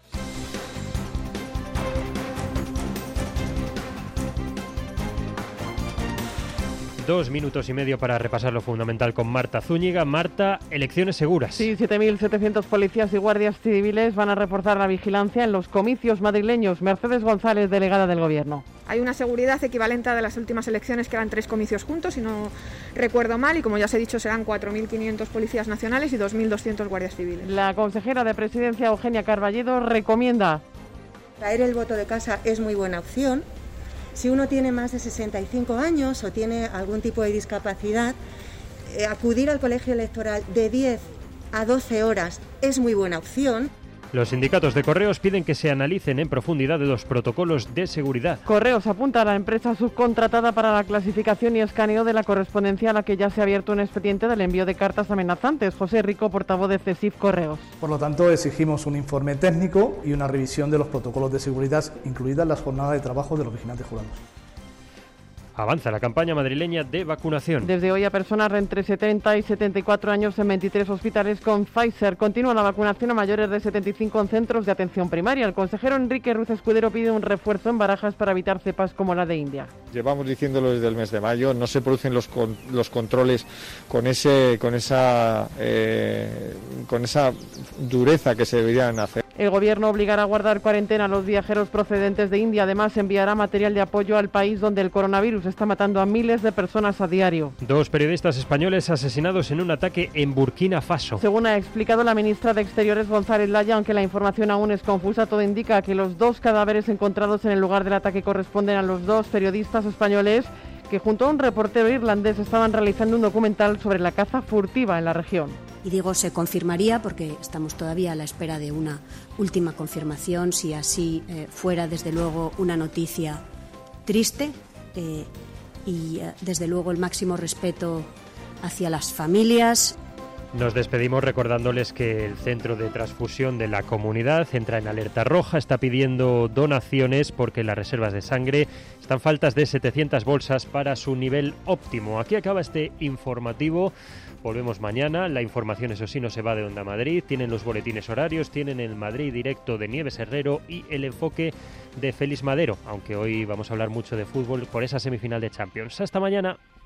Speaker 1: 2 minutos y medio para repasar lo fundamental con Marta Zúñiga. Marta, elecciones seguras.
Speaker 22: Sí, 7.700 policías y guardias civiles van a reforzar la vigilancia en los comicios madrileños. Mercedes González, delegada del Gobierno.
Speaker 23: Hay una seguridad equivalente a de las últimas elecciones, que eran 3 comicios juntos, si no recuerdo mal, y como ya os he dicho, serán 4.500 policías nacionales y 2.200 guardias civiles.
Speaker 22: La consejera de Presidencia, Eugenia Carballedo, recomienda:
Speaker 24: traer el voto de casa es muy buena opción. Si uno tiene más de 65 años o tiene algún tipo de discapacidad, acudir al colegio electoral de 10 a 12 horas es muy buena opción.
Speaker 1: Los sindicatos de Correos piden que se analicen en profundidad los protocolos de seguridad.
Speaker 22: Correos apunta a la empresa subcontratada para la clasificación y escaneo de la correspondencia, a la que ya se ha abierto un expediente del envío de cartas amenazantes. José Rico, portavoz de CESIF Correos.
Speaker 25: Por lo tanto, exigimos un informe técnico y una revisión de los protocolos de seguridad, incluidas las jornadas de trabajo de los vigilantes jurados.
Speaker 1: Avanza la campaña madrileña de vacunación.
Speaker 22: Desde hoy a personas entre 70 y 74 años en 23 hospitales con Pfizer. Continúa la vacunación a mayores de 75 en centros de atención primaria. El consejero Enrique Ruiz Escudero pide un refuerzo en Barajas para evitar cepas como la de India.
Speaker 26: Llevamos diciéndolo desde el mes de mayo, no se producen los controles con esa dureza que se deberían hacer.
Speaker 22: El Gobierno obligará a guardar cuarentena a los viajeros procedentes de India. Además, enviará material de apoyo al país donde el coronavirus está matando a miles de personas a diario.
Speaker 1: 2 periodistas españoles asesinados en un ataque en Burkina Faso.
Speaker 22: Según ha explicado la ministra de Exteriores, González Laya, aunque la información aún es confusa, todo indica que los 2 cadáveres encontrados en el lugar del ataque corresponden a los 2 periodistas españoles que junto a un reportero irlandés estaban realizando un documental sobre la caza furtiva en la región.
Speaker 3: Y digo se confirmaría porque estamos todavía a la espera de una última confirmación. Si así fuera, desde luego, una noticia triste y desde luego el máximo respeto hacia las familias.
Speaker 1: Nos despedimos recordándoles que el Centro de Transfusión de la Comunidad entra en alerta roja, está pidiendo donaciones porque las reservas de sangre están faltas de 700 bolsas para su nivel óptimo. Aquí acaba este informativo. Volvemos mañana. La información, eso sí, no se va de Onda Madrid. Tienen los boletines horarios, tienen el Madrid directo de Nieves Herrero y el enfoque de Félix Madero, aunque hoy vamos a hablar mucho de fútbol por esa semifinal de Champions. Hasta mañana.